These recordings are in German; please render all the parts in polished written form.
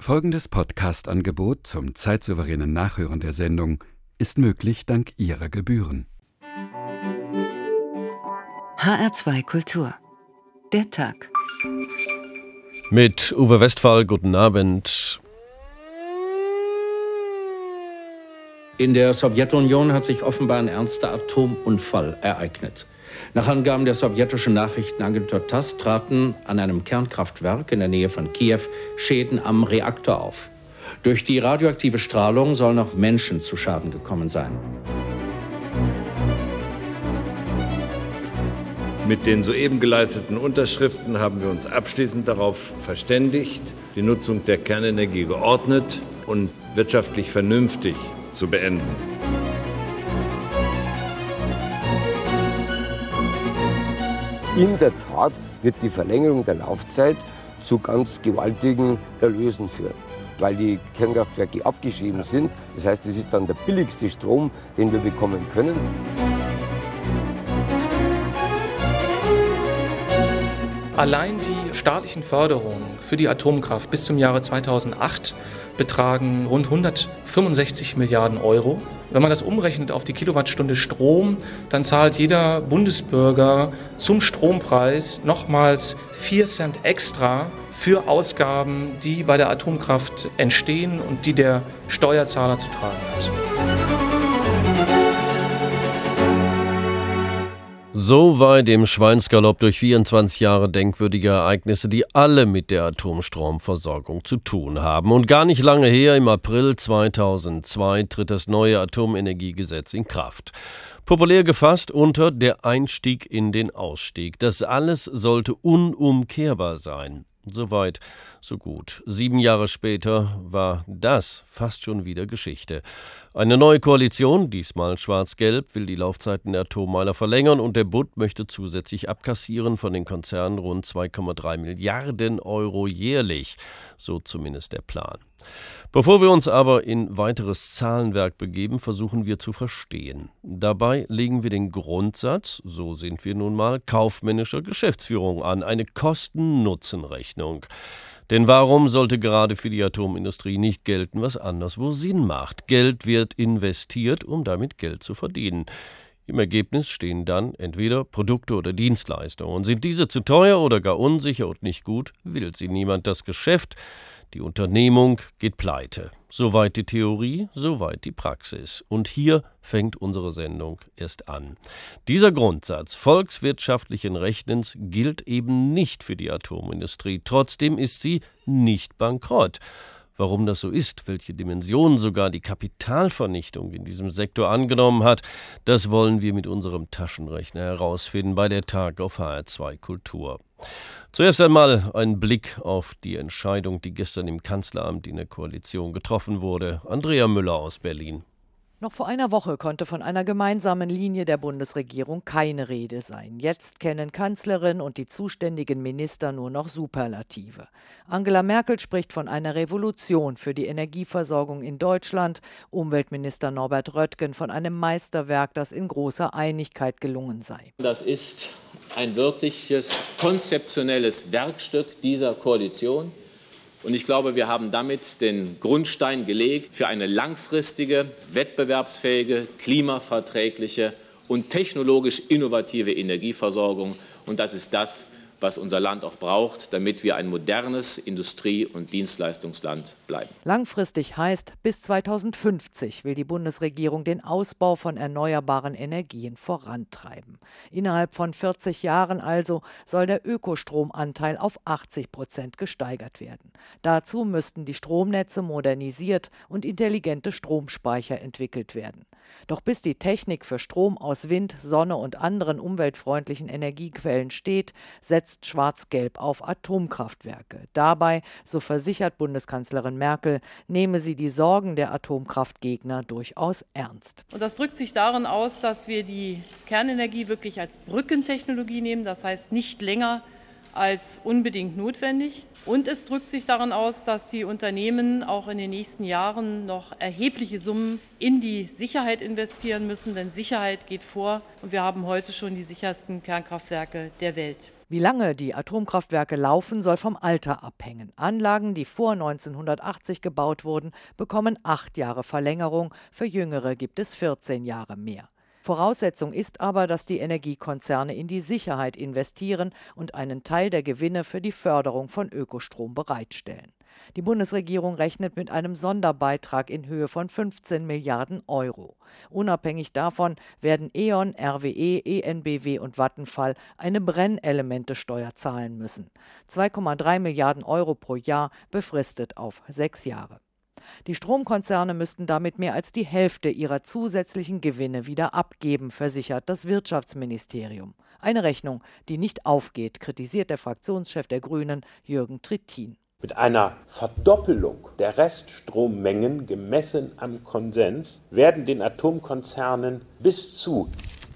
Folgendes Podcast-Angebot zum zeitsouveränen Nachhören der Sendung ist möglich dank Ihrer Gebühren. HR2 Kultur. Der Tag. Mit Uwe Westphal, guten Abend. In der Sowjetunion hat sich offenbar ein ernster Atomunfall ereignet. Nach Angaben der sowjetischen Nachrichtenagentur TASS traten an einem Kernkraftwerk in der Nähe von Kiew Schäden am Reaktor auf. Durch die radioaktive Strahlung sollen auch Menschen zu Schaden gekommen sein. Mit den soeben geleisteten Unterschriften haben wir uns abschließend darauf verständigt, die Nutzung der Kernenergie geordnet und wirtschaftlich vernünftig zu beenden. In der Tat wird die Verlängerung der Laufzeit zu ganz gewaltigen Erlösen führen, weil die Kernkraftwerke abgeschrieben sind. Das heißt, es ist dann der billigste Strom, den wir bekommen können. Allein die staatlichen Förderungen für die Atomkraft bis zum Jahre 2008 betragen rund 165 Milliarden Euro. Wenn man das umrechnet auf die Kilowattstunde Strom, dann zahlt jeder Bundesbürger zum Strompreis nochmals 4 Cent extra für Ausgaben, die bei der Atomkraft entstehen und die der Steuerzahler zu tragen hat. Soweit im Schweinsgalopp durch 24 Jahre denkwürdige Ereignisse, die alle mit der Atomstromversorgung zu tun haben. Und gar nicht lange her, im April 2002, tritt das neue Atomenergiegesetz in Kraft. Populär gefasst unter der Einstieg in den Ausstieg. Das alles sollte unumkehrbar sein. Soweit, so gut. 7 Jahre später war das fast schon wieder Geschichte. Eine neue Koalition, diesmal schwarz-gelb, will die Laufzeiten der Atommeiler verlängern und der Bund möchte zusätzlich abkassieren von den Konzernen rund 2,3 Milliarden Euro jährlich. So zumindest der Plan. Bevor wir uns aber in weiteres Zahlenwerk begeben, versuchen wir zu verstehen. Dabei legen wir den Grundsatz, so sind wir nun mal, kaufmännischer Geschäftsführung an, eine Kosten-Nutzen-Rechnung. Denn warum sollte gerade für die Atomindustrie nicht gelten, was anderswo Sinn macht? Geld wird investiert, um damit Geld zu verdienen. Im Ergebnis stehen dann entweder Produkte oder Dienstleistungen. Und sind diese zu teuer oder gar unsicher und nicht gut, will sie niemand. Das Geschäft, die Unternehmung geht pleite. Soweit die Theorie, soweit die Praxis. Und hier fängt unsere Sendung erst an. Dieser Grundsatz volkswirtschaftlichen Rechnens gilt eben nicht für die Atomindustrie. Trotzdem ist sie nicht bankrott. Warum das so ist, welche Dimensionen sogar die Kapitalvernichtung in diesem Sektor angenommen hat, das wollen wir mit unserem Taschenrechner herausfinden bei der Tag auf HR2 Kultur. Zuerst einmal ein Blick auf die Entscheidung, die gestern im Kanzleramt in der Koalition getroffen wurde. Andrea Müller aus Berlin. Noch vor einer Woche konnte von einer gemeinsamen Linie der Bundesregierung keine Rede sein. Jetzt kennen Kanzlerin und die zuständigen Minister nur noch Superlative. Angela Merkel spricht von einer Revolution für die Energieversorgung in Deutschland. Umweltminister Norbert Röttgen von einem Meisterwerk, das in großer Einigkeit gelungen sei. Das ist ein wirkliches konzeptionelles Werkstück dieser Koalition. Und ich glaube, wir haben damit den Grundstein gelegt für eine langfristige, wettbewerbsfähige, klimaverträgliche und technologisch innovative Energieversorgung. Und das ist das, was unser Land auch braucht, damit wir ein modernes Industrie- und Dienstleistungsland bleiben. Langfristig heißt, bis 2050 will die Bundesregierung den Ausbau von erneuerbaren Energien vorantreiben. Innerhalb von 40 Jahren also soll der Ökostromanteil auf 80% gesteigert werden. Dazu müssten die Stromnetze modernisiert und intelligente Stromspeicher entwickelt werden. Doch bis die Technik für Strom aus Wind, Sonne und anderen umweltfreundlichen Energiequellen steht, setzt Schwarz-Gelb auf Atomkraftwerke. Dabei, so versichert Bundeskanzlerin Merkel, nehme sie die Sorgen der Atomkraftgegner durchaus ernst. Und das drückt sich darin aus, dass wir die Kernenergie wirklich als Brückentechnologie nehmen, das heißt nicht länger als unbedingt notwendig. Und es drückt sich darin aus, dass die Unternehmen auch in den nächsten Jahren noch erhebliche Summen in die Sicherheit investieren müssen, denn Sicherheit geht vor und wir haben heute schon die sichersten Kernkraftwerke der Welt. Wie lange die Atomkraftwerke laufen, soll vom Alter abhängen. Anlagen, die vor 1980 gebaut wurden, bekommen 8 Jahre Verlängerung, für jüngere gibt es 14 Jahre mehr. Voraussetzung ist aber, dass die Energiekonzerne in die Sicherheit investieren und einen Teil der Gewinne für die Förderung von Ökostrom bereitstellen. Die Bundesregierung rechnet mit einem Sonderbeitrag in Höhe von 15 Milliarden Euro. Unabhängig davon werden E.ON, RWE, EnBW und Vattenfall eine Brennelementesteuer zahlen müssen. 2,3 Milliarden Euro pro Jahr, befristet auf 6 Jahre. Die Stromkonzerne müssten damit mehr als die Hälfte ihrer zusätzlichen Gewinne wieder abgeben, versichert das Wirtschaftsministerium. Eine Rechnung, die nicht aufgeht, kritisiert der Fraktionschef der Grünen, Jürgen Trittin. Mit einer Verdoppelung der Reststrommengen gemessen am Konsens werden den Atomkonzernen bis zu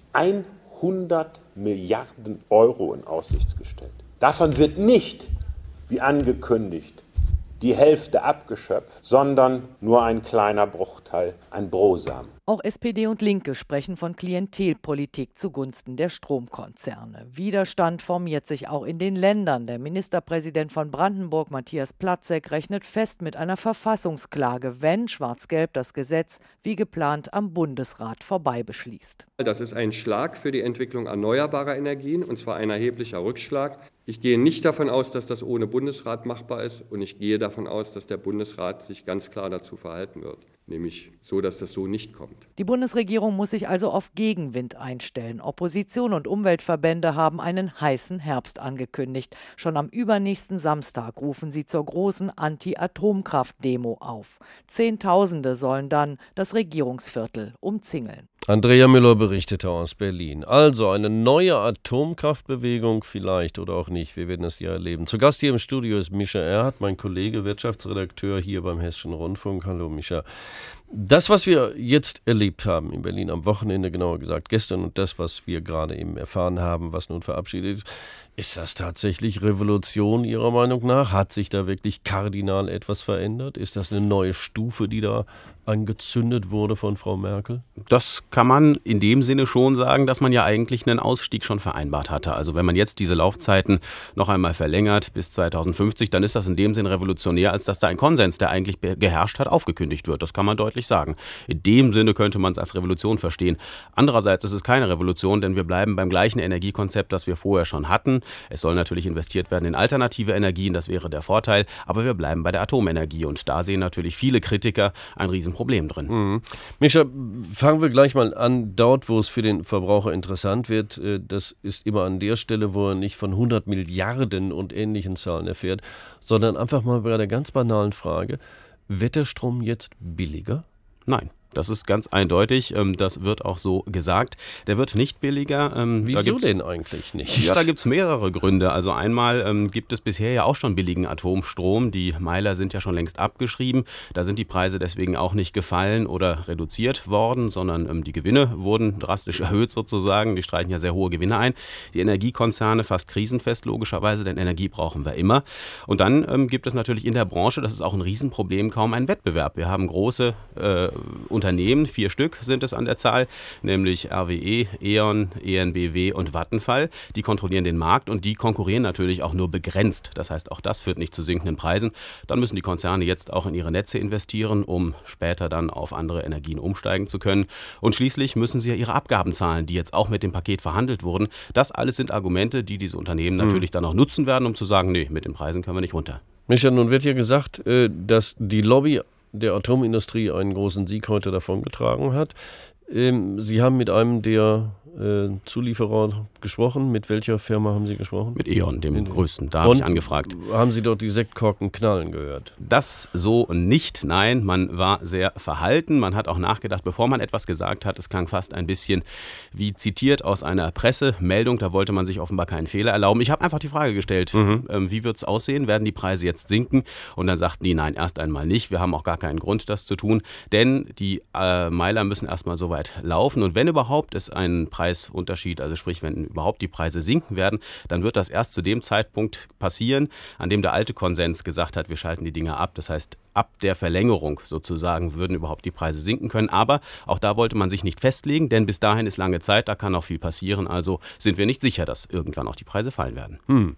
100 Milliarden Euro in Aussicht gestellt. Davon wird nicht, wie angekündigt, die Hälfte abgeschöpft, sondern nur ein kleiner Bruchteil, ein Brosamen. Auch SPD und Linke sprechen von Klientelpolitik zugunsten der Stromkonzerne. Widerstand formiert sich auch in den Ländern. Der Ministerpräsident von Brandenburg, Matthias Platzek, rechnet fest mit einer Verfassungsklage, wenn Schwarz-Gelb das Gesetz wie geplant am Bundesrat vorbei beschließt. Das ist ein Schlag für die Entwicklung erneuerbarer Energien, und zwar ein erheblicher Rückschlag. Ich gehe nicht davon aus, dass das ohne Bundesrat machbar ist, und ich gehe davon aus, dass der Bundesrat sich ganz klar dazu verhalten wird. Nämlich so, dass das so nicht kommt. Die Bundesregierung muss sich also auf Gegenwind einstellen. Opposition und Umweltverbände haben einen heißen Herbst angekündigt. Schon am übernächsten Samstag rufen sie zur großen Anti-Atomkraft-Demo auf. Zehntausende sollen dann das Regierungsviertel umzingeln. Andrea Müller berichtete aus Berlin. Also eine neue Atomkraftbewegung vielleicht oder auch nicht. Wir werden es ja erleben. Zu Gast hier im Studio ist Mischa Erhardt, mein Kollege, Wirtschaftsredakteur hier beim Hessischen Rundfunk. Hallo Mischa. Das, was wir jetzt erlebt haben in Berlin am Wochenende, genauer gesagt gestern, und das, was wir gerade eben erfahren haben, was nun verabschiedet ist das tatsächlich Revolution Ihrer Meinung nach? Hat sich da wirklich kardinal etwas verändert? Ist das eine neue Stufe, die da angezündet wurde von Frau Merkel? Das kann man in dem Sinne schon sagen, dass man ja eigentlich einen Ausstieg schon vereinbart hatte. Also wenn man jetzt diese Laufzeiten noch einmal verlängert bis 2050, dann ist das in dem Sinn revolutionär, als dass da ein Konsens, der eigentlich geherrscht hat, aufgekündigt wird. Das kann man deutlich sagen. In dem Sinne könnte man es als Revolution verstehen. Andererseits ist es keine Revolution, denn wir bleiben beim gleichen Energiekonzept, das wir vorher schon hatten. Es soll natürlich investiert werden in alternative Energien, das wäre der Vorteil, aber wir bleiben bei der Atomenergie, und da sehen natürlich viele Kritiker ein Riesenproblem drin. Mhm. Mischa, fangen wir gleich mal an, dort, wo es für den Verbraucher interessant wird. Das ist immer an der Stelle, wo er nicht von 100 Milliarden und ähnlichen Zahlen erfährt, sondern einfach mal bei der ganz banalen Frage: Wird der Strom jetzt billiger? Nein. Das ist ganz eindeutig, das wird auch so gesagt. Der wird nicht billiger. Wieso denn eigentlich nicht? Ja, da gibt es mehrere Gründe. Also einmal gibt es bisher ja auch schon billigen Atomstrom. Die Meiler sind ja schon längst abgeschrieben. Da sind die Preise deswegen auch nicht gefallen oder reduziert worden, sondern die Gewinne wurden drastisch erhöht sozusagen. Die streichen ja sehr hohe Gewinne ein. Die Energiekonzerne fast krisenfest logischerweise, denn Energie brauchen wir immer. Und dann gibt es natürlich in der Branche, das ist auch ein Riesenproblem, kaum einen Wettbewerb. Wir haben große Unternehmen, 4 Stück sind es an der Zahl, nämlich RWE, E.ON, EnBW und Vattenfall. Die kontrollieren den Markt und die konkurrieren natürlich auch nur begrenzt. Das heißt, auch das führt nicht zu sinkenden Preisen. Dann müssen die Konzerne jetzt auch in ihre Netze investieren, um später dann auf andere Energien umsteigen zu können. Und schließlich müssen sie ja ihre Abgaben zahlen, die jetzt auch mit dem Paket verhandelt wurden. Das alles sind Argumente, die diese Unternehmen natürlich dann auch nutzen werden, um zu sagen, nee, mit den Preisen können wir nicht runter. Micha, nun wird ja gesagt, dass die Lobby der Atomindustrie einen großen Sieg heute davongetragen hat. Sie haben mit einem der Zulieferer gesprochen. Mit welcher Firma haben Sie gesprochen? Mit E.ON, dem größten. Da habe ich angefragt. Haben Sie dort die Sektkorken knallen gehört? Das so nicht, nein. Man war sehr verhalten. Man hat auch nachgedacht, bevor man etwas gesagt hat. Es klang fast ein bisschen wie zitiert aus einer Pressemeldung. Da wollte man sich offenbar keinen Fehler erlauben. Ich habe einfach die Frage gestellt, wie wird es aussehen? Werden die Preise jetzt sinken? Und dann sagten die, nein, erst einmal nicht. Wir haben auch gar keinen Grund, das zu tun. Denn die Meiler müssen erstmal so weit laufen. Und wenn überhaupt es einen Preisunterschied, also sprich, wenn überhaupt die Preise sinken werden, dann wird das erst zu dem Zeitpunkt passieren, an dem der alte Konsens gesagt hat, wir schalten die Dinger ab. Das heißt, ab der Verlängerung sozusagen würden überhaupt die Preise sinken können. Aber auch da wollte man sich nicht festlegen, denn bis dahin ist lange Zeit, da kann auch viel passieren. Also sind wir nicht sicher, dass irgendwann auch die Preise fallen werden.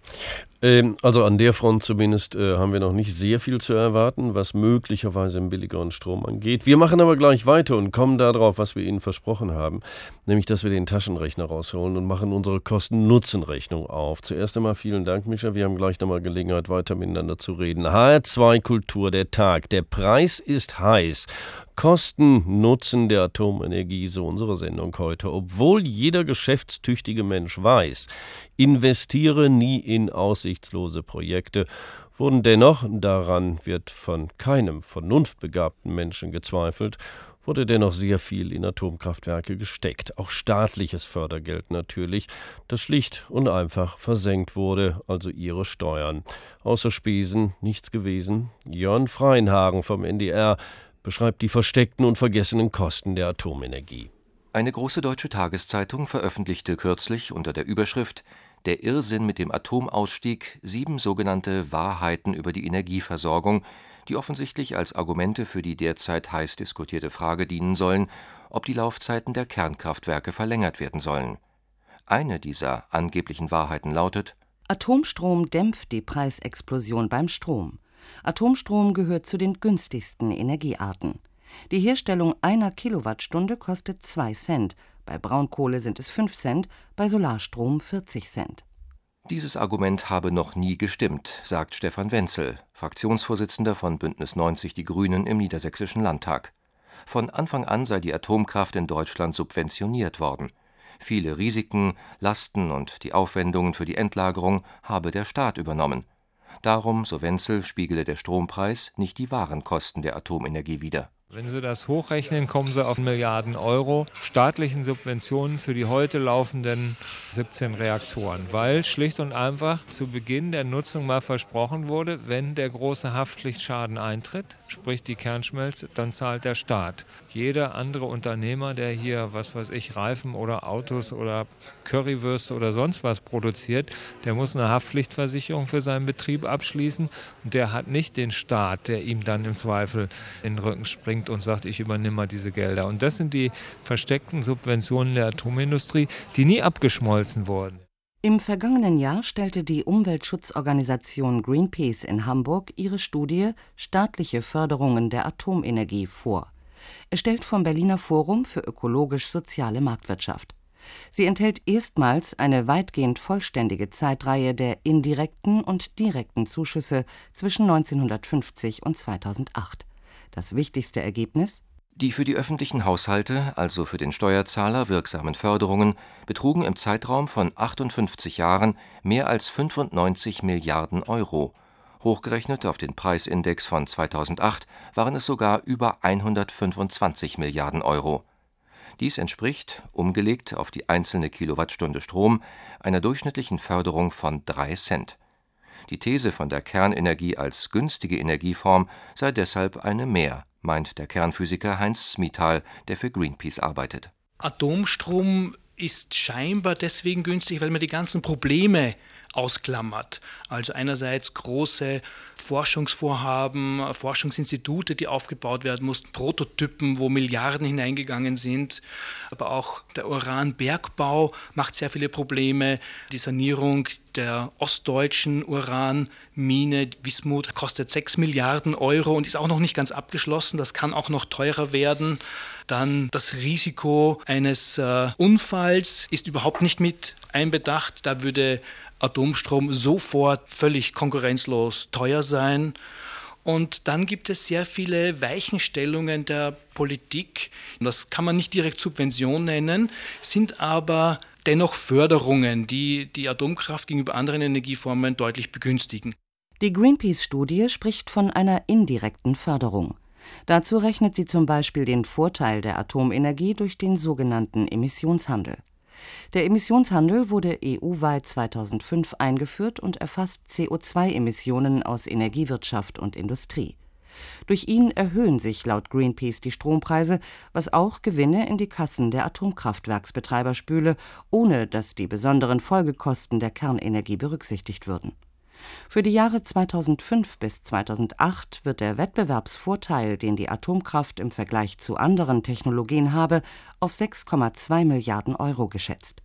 Also an der Front zumindest haben wir noch nicht sehr viel zu erwarten, was möglicherweise im billigeren Strom angeht. Wir machen aber gleich weiter und kommen darauf, was wir Ihnen versprochen haben, nämlich, dass wir den Taschenrechner rausholen und machen unsere Kosten-Nutzen-Rechnung auf. Zuerst einmal vielen Dank, Mischa. Wir haben gleich nochmal Gelegenheit, weiter miteinander zu reden. HR2 Kultur, der Tag. Der Preis ist heiß. Kosten-Nutzen der Atomenergie, so unsere Sendung heute. Obwohl jeder geschäftstüchtige Mensch weiß, investiere nie in aussichtslose Projekte, wurden dennoch, daran wird von keinem vernunftbegabten Menschen gezweifelt, wurde dennoch sehr viel in Atomkraftwerke gesteckt. Auch staatliches Fördergeld natürlich, das schlicht und einfach versenkt wurde, also ihre Steuern. Außer Spesen nichts gewesen. Jörn Freinhagen vom NDR beschreibt die versteckten und vergessenen Kosten der Atomenergie. Eine große deutsche Tageszeitung veröffentlichte kürzlich unter der Überschrift »Der Irrsinn mit dem Atomausstieg« 7 sogenannte Wahrheiten über die Energieversorgung, die offensichtlich als Argumente für die derzeit heiß diskutierte Frage dienen sollen, ob die Laufzeiten der Kernkraftwerke verlängert werden sollen. Eine dieser angeblichen Wahrheiten lautet: Atomstrom dämpft die Preisexplosion beim Strom. Atomstrom gehört zu den günstigsten Energiearten. Die Herstellung einer Kilowattstunde kostet 2 Cent, bei Braunkohle sind es 5 Cent, bei Solarstrom 40 Cent. Dieses Argument habe noch nie gestimmt, sagt Stefan Wenzel, Fraktionsvorsitzender von Bündnis 90 Die Grünen im Niedersächsischen Landtag. Von Anfang an sei die Atomkraft in Deutschland subventioniert worden. Viele Risiken, Lasten und die Aufwendungen für die Endlagerung habe der Staat übernommen. Darum, so Wenzel, spiegele der Strompreis nicht die wahren Kosten der Atomenergie wider. Wenn Sie das hochrechnen, kommen Sie auf Milliarden Euro staatlichen Subventionen für die heute laufenden 17 Reaktoren, weil schlicht und einfach zu Beginn der Nutzung mal versprochen wurde, wenn der große Haftpflichtschaden eintritt, sprich die Kernschmelze, dann zahlt der Staat. Jeder andere Unternehmer, der hier, Reifen oder Autos oder Currywürste oder sonst was produziert, der muss eine Haftpflichtversicherung für seinen Betrieb abschließen und der hat nicht den Staat, der ihm dann im Zweifel in den Rücken springt und sagt, ich übernehme mal diese Gelder. Und das sind die versteckten Subventionen der Atomindustrie, die nie abgeschmolzen wurden. Im vergangenen Jahr stellte die Umweltschutzorganisation Greenpeace in Hamburg ihre Studie »Staatliche Förderungen der Atomenergie« vor. Erstellt vom Berliner Forum für ökologisch-soziale Marktwirtschaft. Sie enthält erstmals eine weitgehend vollständige Zeitreihe der indirekten und direkten Zuschüsse zwischen 1950 und 2008. Das wichtigste Ergebnis? Die für die öffentlichen Haushalte, also für den Steuerzahler, wirksamen Förderungen betrugen im Zeitraum von 58 Jahren mehr als 95 Milliarden Euro. Hochgerechnet auf den Preisindex von 2008 waren es sogar über 125 Milliarden Euro. Dies entspricht, umgelegt auf die einzelne Kilowattstunde Strom, einer durchschnittlichen Förderung von 3 Cent. Die These von der Kernenergie als günstige Energieform sei deshalb eine mehr, meint der Kernphysiker Heinz Smital, der für Greenpeace arbeitet. Atomstrom ist scheinbar deswegen günstig, weil man die ganzen Probleme ausklammert. Also einerseits große Forschungsvorhaben, Forschungsinstitute, die aufgebaut werden mussten, Prototypen, wo Milliarden hineingegangen sind. Aber auch der Uranbergbau macht sehr viele Probleme. Die Sanierung der ostdeutschen Uranmine Wismut kostet 6 Milliarden Euro und ist auch noch nicht ganz abgeschlossen. Das kann auch noch teurer werden. Dann das Risiko eines Unfalls ist überhaupt nicht mit einbedacht. Da würde Atomstrom sofort völlig konkurrenzlos teuer sein. Und dann gibt es sehr viele Weichenstellungen der Politik. Das kann man nicht direkt Subvention nennen, sind aber dennoch Förderungen, die die Atomkraft gegenüber anderen Energieformen deutlich begünstigen. Die Greenpeace-Studie spricht von einer indirekten Förderung. Dazu rechnet sie zum Beispiel den Vorteil der Atomenergie durch den sogenannten Emissionshandel. Der Emissionshandel wurde EU-weit 2005 eingeführt und erfasst CO2-Emissionen aus Energiewirtschaft und Industrie. Durch ihn erhöhen sich laut Greenpeace die Strompreise, was auch Gewinne in die Kassen der Atomkraftwerksbetreiber spüle, ohne dass die besonderen Folgekosten der Kernenergie berücksichtigt würden. Für die Jahre 2005 bis 2008 wird der Wettbewerbsvorteil, den die Atomkraft im Vergleich zu anderen Technologien habe, auf 6,2 Milliarden Euro geschätzt.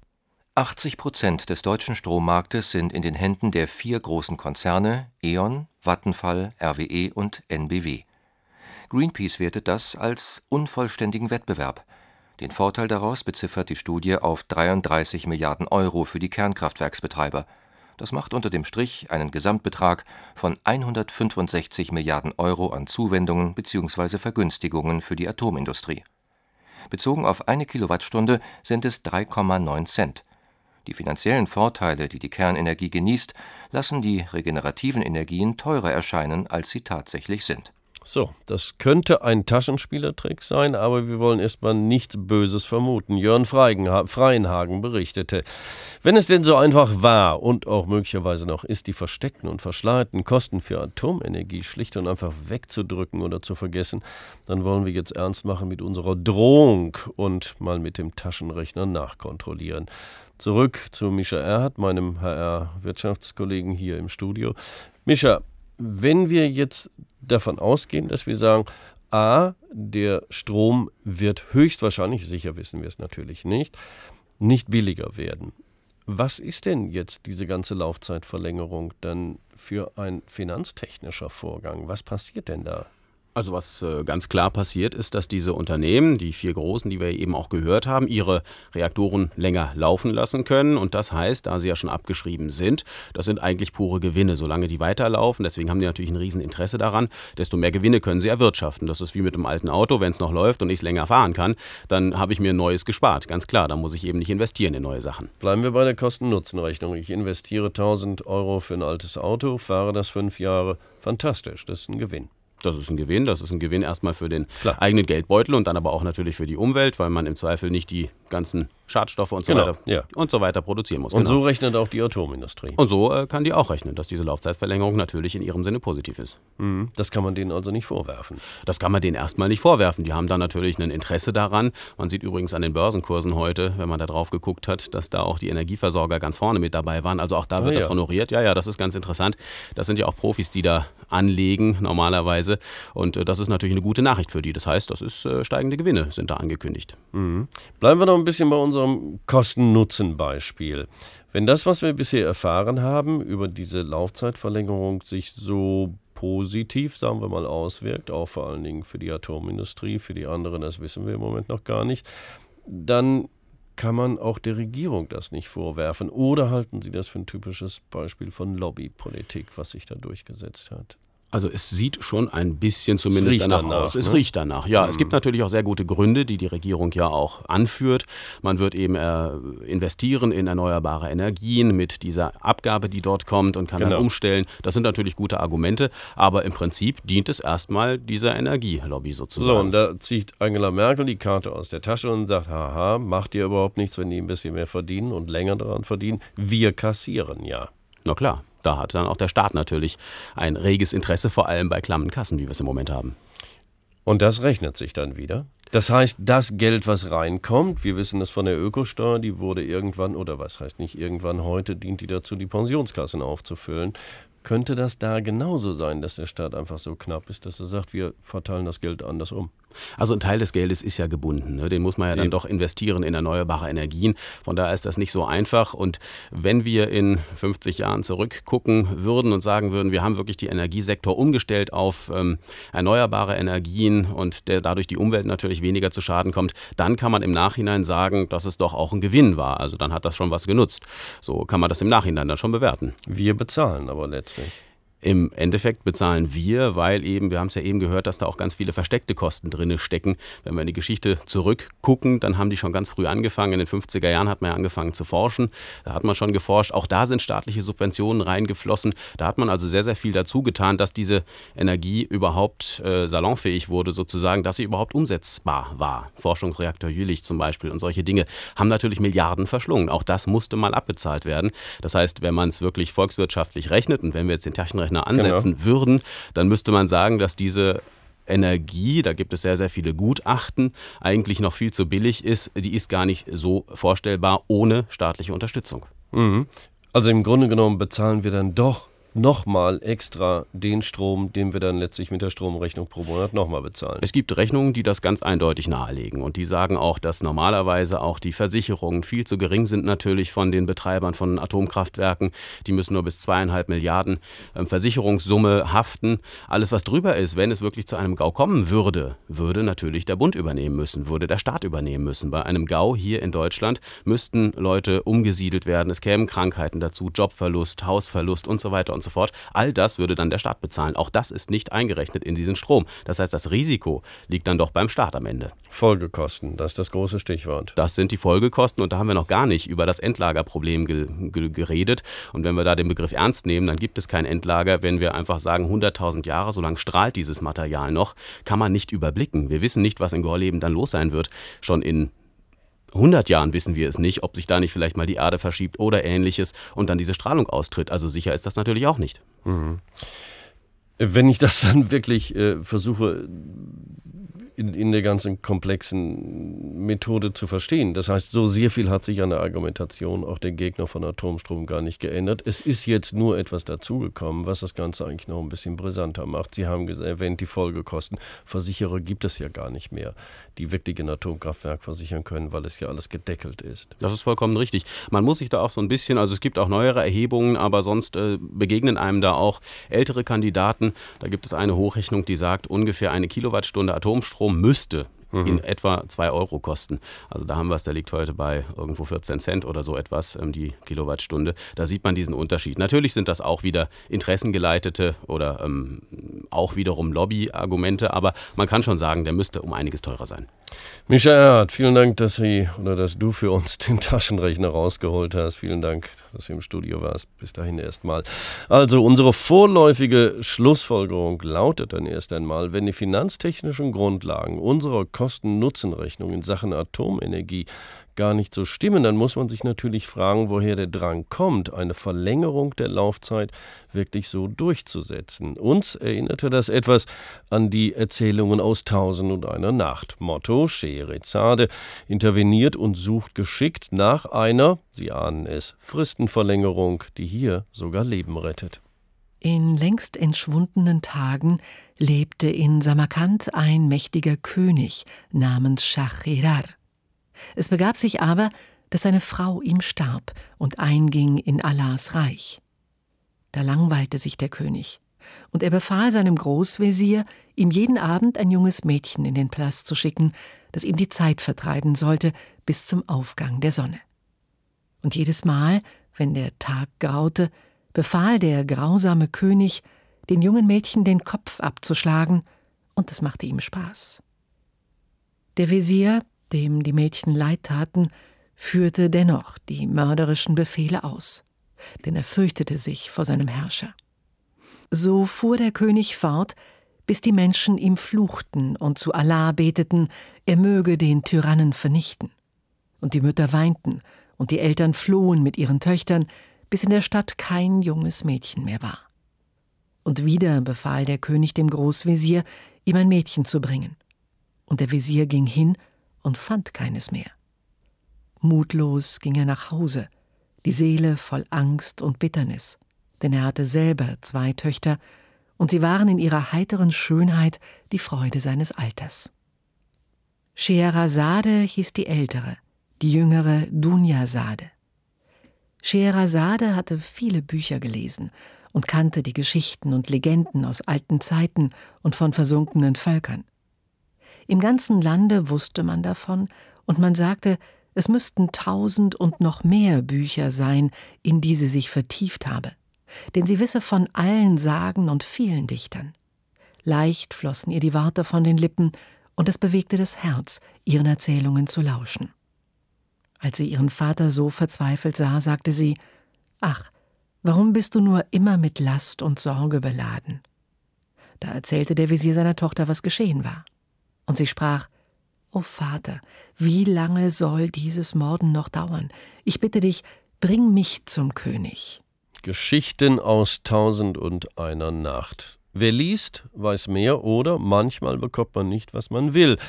80% des deutschen Strommarktes sind in den Händen der 4 großen Konzerne E.ON, Vattenfall, RWE und NBW. Greenpeace wertet das als unvollständigen Wettbewerb. Den Vorteil daraus beziffert die Studie auf 33 Milliarden Euro für die Kernkraftwerksbetreiber. Das macht unter dem Strich einen Gesamtbetrag von 165 Milliarden Euro an Zuwendungen bzw. Vergünstigungen für die Atomindustrie. Bezogen auf 1 Kilowattstunde sind es 3,9 Cent. Die finanziellen Vorteile, die die Kernenergie genießt, lassen die regenerativen Energien teurer erscheinen, als sie tatsächlich sind. So, das könnte ein Taschenspielertrick sein, aber wir wollen erstmal nichts Böses vermuten. Jörn Freienhagen berichtete, wenn es denn so einfach war und auch möglicherweise noch ist, die versteckten und verschleierten Kosten für Atomenergie schlicht und einfach wegzudrücken oder zu vergessen, dann wollen wir jetzt ernst machen mit unserer Drohung und mal mit dem Taschenrechner nachkontrollieren. Zurück zu Mischa Erhardt, meinem HR-Wirtschaftskollegen hier im Studio. Mischa, wenn wir jetzt davon ausgehen, dass wir sagen, a, der Strom wird höchstwahrscheinlich, sicher wissen wir es natürlich nicht billiger werden. Was ist denn jetzt diese ganze Laufzeitverlängerung dann für ein finanztechnischer Vorgang? Was passiert denn da? Also was ganz klar passiert ist, dass diese Unternehmen, die 4 großen, die wir eben auch gehört haben, ihre Reaktoren länger laufen lassen können. Und das heißt, da sie ja schon abgeschrieben sind, das sind eigentlich pure Gewinne, solange die weiterlaufen. Deswegen haben die natürlich ein Rieseninteresse daran. Desto mehr Gewinne können sie erwirtschaften. Das ist wie mit einem alten Auto. Wenn es noch läuft und ich es länger fahren kann, dann habe ich mir ein neues gespart. Ganz klar, da muss ich eben nicht investieren in neue Sachen. Bleiben wir bei der Kosten-Nutzen-Rechnung. Ich investiere 1.000 Euro für ein altes Auto, fahre das 5 Jahre. Fantastisch, das ist ein Gewinn. Das ist ein Gewinn erstmal für den eigenen Geldbeutel und dann aber auch natürlich für die Umwelt, weil man im Zweifel nicht die ganzen Schadstoffe und so weiter produzieren muss. Und so rechnet auch die Atomindustrie. Und so kann die auch rechnen, dass diese Laufzeitverlängerung natürlich in ihrem Sinne positiv ist. Das kann man denen also nicht vorwerfen. Das kann man denen erstmal nicht vorwerfen. Die haben da natürlich ein Interesse daran. Man sieht übrigens an den Börsenkursen heute, wenn man da drauf geguckt hat, dass da auch die Energieversorger ganz vorne mit dabei waren. Also auch da wird das honoriert. Ja, das ist ganz interessant. Das sind ja auch Profis, die da anlegen normalerweise. Und das ist natürlich eine gute Nachricht für die. Das heißt, das ist steigende Gewinne sind da angekündigt. Bleiben wir noch ein bisschen bei unserem Kosten-Nutzen-Beispiel. Wenn das, was wir bisher erfahren haben, über diese Laufzeitverlängerung sich so positiv, sagen wir mal, auswirkt, auch vor allen Dingen für die Atomindustrie, für die anderen, das wissen wir im Moment noch gar nicht, dann kann man auch der Regierung das nicht vorwerfen. Oder halten Sie das für ein typisches Beispiel von Lobbypolitik, was sich da durchgesetzt hat? Also es sieht schon ein bisschen zumindest danach aus. Es riecht danach, ja. Es gibt natürlich auch sehr gute Gründe, die die Regierung ja auch anführt. Man wird eben investieren in erneuerbare Energien mit dieser Abgabe, die dort kommt und kann dann umstellen. Das sind natürlich gute Argumente, aber im Prinzip dient es erstmal dieser Energielobby sozusagen. So, und da zieht Angela Merkel die Karte aus der Tasche und sagt, haha, macht ihr überhaupt nichts, wenn die ein bisschen mehr verdienen und länger daran verdienen? Wir kassieren ja. Na klar. Da hat dann auch der Staat natürlich ein reges Interesse, vor allem bei klammen Kassen, wie wir es im Moment haben. Und das rechnet sich dann wieder? Das heißt, das Geld, was reinkommt, wir wissen das von der Ökosteuer, die wurde irgendwann, oder was heißt nicht irgendwann, heute dient die dazu, die Pensionskassen aufzufüllen. Könnte das da genauso sein, dass der Staat einfach so knapp ist, dass er sagt, wir verteilen das Geld anders um? Also ein Teil des Geldes ist ja gebunden. Ne? Den muss man ja dann doch investieren in erneuerbare Energien. Von daher ist das nicht so einfach. Und wenn wir in 50 Jahren zurückgucken würden und sagen würden, wir haben wirklich den Energiesektor umgestellt auf erneuerbare Energien und der dadurch die Umwelt natürlich weniger zu Schaden kommt, dann kann man im Nachhinein sagen, dass es doch auch ein Gewinn war. Also dann hat das schon was genutzt. So kann man das im Nachhinein dann schon bewerten. Wir bezahlen aber letztlich. Im Endeffekt bezahlen wir, weil eben, wir haben es ja eben gehört, dass da auch ganz viele versteckte Kosten drin stecken. Wenn wir in die Geschichte zurückgucken, dann haben die schon ganz früh angefangen. In den 50er Jahren hat man ja angefangen zu forschen. Da hat man schon geforscht. Auch da sind staatliche Subventionen reingeflossen. Da hat man also sehr, sehr viel dazu getan, dass diese Energie überhaupt salonfähig wurde, sozusagen, dass sie überhaupt umsetzbar war. Forschungsreaktor Jülich zum Beispiel und solche Dinge haben natürlich Milliarden verschlungen. Auch das musste mal abbezahlt werden. Das heißt, wenn man es wirklich volkswirtschaftlich rechnet und wenn wir jetzt den Taschenrechner ansetzen würden, dann müsste man sagen, dass diese Energie, da gibt es sehr, sehr viele Gutachten, eigentlich noch viel zu billig ist. Die ist gar nicht so vorstellbar ohne staatliche Unterstützung. Also im Grunde genommen bezahlen wir dann doch nochmal extra den Strom, den wir dann letztlich mit der Stromrechnung pro Monat nochmal bezahlen. Es gibt Rechnungen, die das ganz eindeutig nahelegen und die sagen auch, dass normalerweise auch die Versicherungen viel zu gering sind natürlich von den Betreibern von Atomkraftwerken. Die müssen nur bis 2,5 Milliarden Versicherungssumme haften. Alles, was drüber ist, wenn es wirklich zu einem GAU kommen würde, würde natürlich der Bund übernehmen müssen, würde der Staat übernehmen müssen. Bei einem GAU hier in Deutschland müssten Leute umgesiedelt werden, es kämen Krankheiten dazu, Jobverlust, Hausverlust und so weiter und so fort. All das würde dann der Staat bezahlen. Auch das ist nicht eingerechnet in diesen Strom. Das heißt, das Risiko liegt dann doch beim Staat am Ende. Folgekosten, das ist das große Stichwort. Das sind die Folgekosten und da haben wir noch gar nicht über das Endlagerproblem geredet. Und wenn wir da den Begriff ernst nehmen, dann gibt es kein Endlager. Wenn wir einfach sagen, 100.000 Jahre, so lange strahlt dieses Material noch, kann man nicht überblicken. Wir wissen nicht, was in Gorleben dann los sein wird. Schon in 100 Jahren wissen wir es nicht, ob sich da nicht vielleicht mal die Erde verschiebt oder Ähnliches und dann diese Strahlung austritt. Also sicher ist das natürlich auch nicht. Mhm. Wenn ich das dann wirklich versuche, in der ganzen komplexen Methode zu verstehen. Das heißt, so sehr viel hat sich an der Argumentation auch der Gegner von Atomstrom gar nicht geändert. Es ist jetzt nur etwas dazugekommen, was das Ganze eigentlich noch ein bisschen brisanter macht. Sie haben erwähnt, die Folgekosten. Versicherer gibt es ja gar nicht mehr, die wirklich ein Atomkraftwerk versichern können, weil es ja alles gedeckelt ist. Das ist vollkommen richtig. Man muss sich da auch so ein bisschen, also es gibt auch neuere Erhebungen, aber sonst begegnen einem da auch ältere Kandidaten. Da gibt es eine Hochrechnung, die sagt, ungefähr eine Kilowattstunde Atomstrom müsste in etwa 2 Euro kosten. Also da haben wir es, der liegt heute bei irgendwo 14 Cent oder so etwas, die Kilowattstunde. Da sieht man diesen Unterschied. Natürlich sind das auch wieder interessengeleitete oder auch wiederum Lobbyargumente, aber man kann schon sagen, der müsste um einiges teurer sein. Micha Erhardt, vielen Dank, dass du für uns den Taschenrechner rausgeholt hast. Vielen Dank, dass du im Studio warst. Bis dahin erstmal. Also unsere vorläufige Schlussfolgerung lautet dann erst einmal, wenn die finanztechnischen Grundlagen unserer Kosten-Nutzen-Rechnung in Sachen Atomenergie gar nicht so stimmen, dann muss man sich natürlich fragen, woher der Drang kommt, eine Verlängerung der Laufzeit wirklich so durchzusetzen. Uns erinnerte das etwas an die Erzählungen aus 1001 Nacht. Motto: Scheherazade interveniert und sucht geschickt nach einer, Sie ahnen es, Fristenverlängerung, die hier sogar Leben rettet. In längst entschwundenen Tagen lebte in Samarkand ein mächtiger König namens Schahriar. Es begab sich aber, dass seine Frau ihm starb und einging in Allahs Reich. Da langweilte sich der König, und er befahl seinem Großvezier, ihm jeden Abend ein junges Mädchen in den Palast zu schicken, das ihm die Zeit vertreiben sollte bis zum Aufgang der Sonne. Und jedes Mal, wenn der Tag graute, befahl der grausame König, den jungen Mädchen den Kopf abzuschlagen, und es machte ihm Spaß. Der Vezier, dem die Mädchen leid taten, führte dennoch die mörderischen Befehle aus, denn er fürchtete sich vor seinem Herrscher. So fuhr der König fort, bis die Menschen ihm fluchten und zu Allah beteten, er möge den Tyrannen vernichten. Und die Mütter weinten, und die Eltern flohen mit ihren Töchtern, bis in der Stadt kein junges Mädchen mehr war. Und wieder befahl der König dem Großvezier, ihm ein Mädchen zu bringen. Und der Vezier ging hin und fand keines mehr. Mutlos ging er nach Hause, die Seele voll Angst und Bitternis, denn er hatte selber 2 Töchter, und sie waren in ihrer heiteren Schönheit die Freude seines Alters. Scheherazade hieß die ältere, die jüngere Dunyazade. Scheherazade hatte viele Bücher gelesen und kannte die Geschichten und Legenden aus alten Zeiten und von versunkenen Völkern. Im ganzen Lande wusste man davon, und man sagte, es müssten 1000 und noch mehr Bücher sein, in die sie sich vertieft habe, denn sie wisse von allen Sagen und vielen Dichtern. Leicht flossen ihr die Worte von den Lippen, und es bewegte das Herz, ihren Erzählungen zu lauschen. Als sie ihren Vater so verzweifelt sah, sagte sie: »Ach, warum bist du nur immer mit Last und Sorge beladen?« Da erzählte der Vezier seiner Tochter, was geschehen war. Und sie sprach: »O Vater, wie lange soll dieses Morden noch dauern? Ich bitte dich, bring mich zum König.« Geschichten aus 1001 Nacht. Wer liest, weiß mehr, oder manchmal bekommt man nicht, was man will.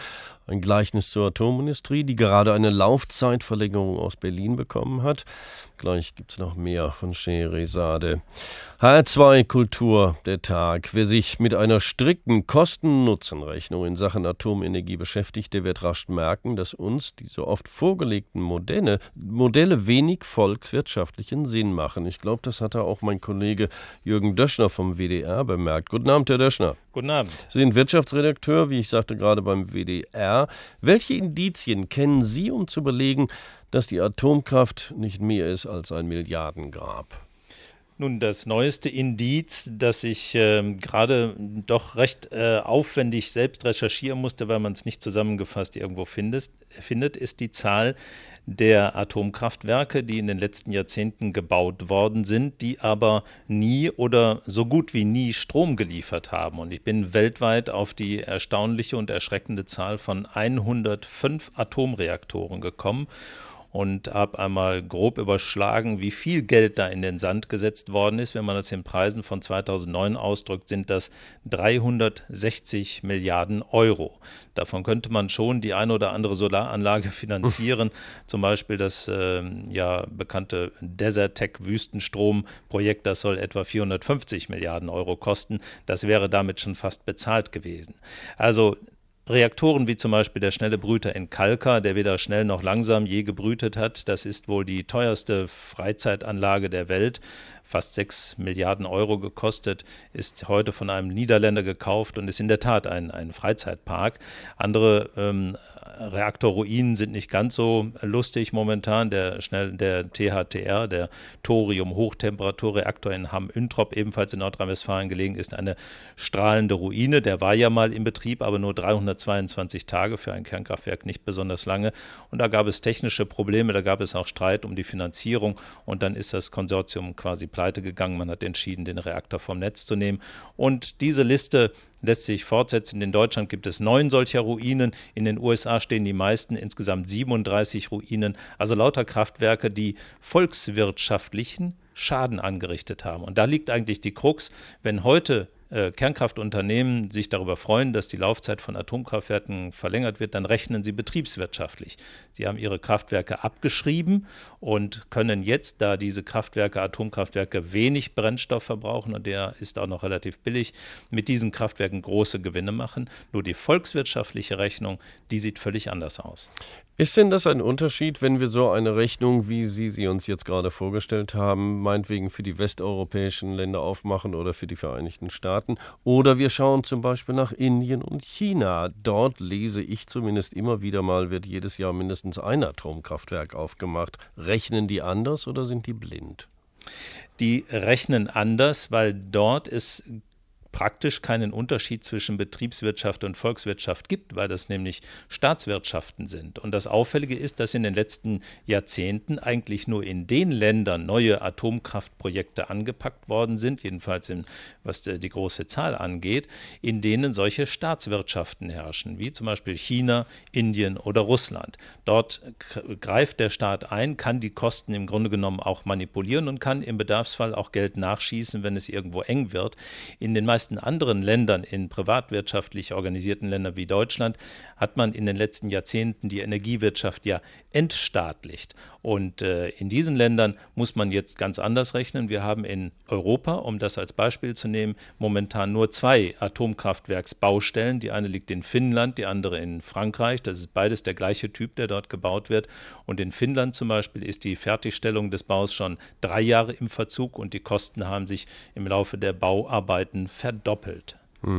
Ein Gleichnis zur Atomindustrie, die gerade eine Laufzeitverlängerung aus Berlin bekommen hat. Gleich gibt es noch mehr von Scheherazade. HR2 Kultur, der Tag. Wer sich mit einer strikten Kosten-Nutzen-Rechnung in Sachen Atomenergie beschäftigt, der wird rasch merken, dass uns die so oft vorgelegten Modelle wenig volkswirtschaftlichen Sinn machen. Ich glaube, das hat auch mein Kollege Jürgen Döschner vom WDR bemerkt. Guten Abend, Herr Döschner. Guten Abend. Sie sind Wirtschaftsredakteur, wie ich sagte, gerade beim WDR. Welche Indizien kennen Sie, um zu belegen, dass die Atomkraft nicht mehr ist als ein Milliardengrab? Nun, das neueste Indiz, das ich gerade doch recht aufwendig selbst recherchieren musste, weil man es nicht zusammengefasst irgendwo findet, ist die Zahl der Atomkraftwerke, die in den letzten Jahrzehnten gebaut worden sind, die aber nie oder so gut wie nie Strom geliefert haben. Und ich bin weltweit auf die erstaunliche und erschreckende Zahl von 105 Atomreaktoren gekommen und habe einmal grob überschlagen, wie viel Geld da in den Sand gesetzt worden ist. Wenn man das in Preisen von 2009 ausdrückt, sind das 360 Milliarden Euro. Davon könnte man schon die eine oder andere Solaranlage finanzieren, zum Beispiel das bekannte Desertec-Wüstenstrom-Projekt, das soll etwa 450 Milliarden Euro kosten. Das wäre damit schon fast bezahlt gewesen. Also Reaktoren wie zum Beispiel der schnelle Brüter in Kalkar, der weder schnell noch langsam je gebrütet hat, das ist wohl die teuerste Freizeitanlage der Welt, fast 6 Milliarden Euro gekostet, ist heute von einem Niederländer gekauft und ist in der Tat ein Freizeitpark. Andere Reaktorruinen sind nicht ganz so lustig momentan. Der THTR, der Thorium-Hochtemperaturreaktor in Hamm-Üntrop, ebenfalls in Nordrhein-Westfalen gelegen, ist eine strahlende Ruine. Der war ja mal in Betrieb, aber nur 322 Tage, für ein Kernkraftwerk nicht besonders lange. Und da gab es technische Probleme, da gab es auch Streit um die Finanzierung und dann ist das Konsortium quasi pleite gegangen. Man hat entschieden, den Reaktor vom Netz zu nehmen. Und diese Liste lässt sich fortsetzen. In Deutschland gibt es 9 solcher Ruinen. In den USA stehen die meisten, insgesamt 37 Ruinen. Also lauter Kraftwerke, die volkswirtschaftlichen Schaden angerichtet haben. Und da liegt eigentlich die Krux, wenn heute Kernkraftunternehmen sich darüber freuen, dass die Laufzeit von Atomkraftwerken verlängert wird, dann rechnen sie betriebswirtschaftlich. Sie haben ihre Kraftwerke abgeschrieben und können jetzt, da diese Atomkraftwerke wenig Brennstoff verbrauchen und der ist auch noch relativ billig, mit diesen Kraftwerken große Gewinne machen. Nur die volkswirtschaftliche Rechnung, die sieht völlig anders aus. Ist denn das ein Unterschied, wenn wir so eine Rechnung, wie Sie sie uns jetzt gerade vorgestellt haben, meinetwegen für die westeuropäischen Länder aufmachen oder für die Vereinigten Staaten? Oder wir schauen zum Beispiel nach Indien und China. Dort lese ich zumindest immer wieder mal, wird jedes Jahr mindestens ein Atomkraftwerk aufgemacht. Rechnen die anders oder sind die blind? Die rechnen anders, weil dort es praktisch keinen Unterschied zwischen Betriebswirtschaft und Volkswirtschaft gibt, weil das nämlich Staatswirtschaften sind. Und das Auffällige ist, dass in den letzten Jahrzehnten eigentlich nur in den Ländern neue Atomkraftprojekte angepackt worden sind, jedenfalls was die große Zahl angeht, in denen solche Staatswirtschaften herrschen, wie zum Beispiel China, Indien oder Russland. Dort greift der Staat ein, kann die Kosten im Grunde genommen auch manipulieren und kann im Bedarfsfall auch Geld nachschießen, wenn es irgendwo eng wird. In den meisten anderen Ländern, in privatwirtschaftlich organisierten Ländern wie Deutschland, hat man in den letzten Jahrzehnten die Energiewirtschaft ja entstaatlicht. Und in diesen Ländern muss man jetzt ganz anders rechnen. Wir haben in Europa, um das als Beispiel zu nehmen, momentan nur 2 Atomkraftwerksbaustellen. Die eine liegt in Finnland, die andere in Frankreich. Das ist beides der gleiche Typ, der dort gebaut wird. Und in Finnland zum Beispiel ist die Fertigstellung des Baus schon 3 Jahre im Verzug und die Kosten haben sich im Laufe der Bauarbeiten verdoppelt.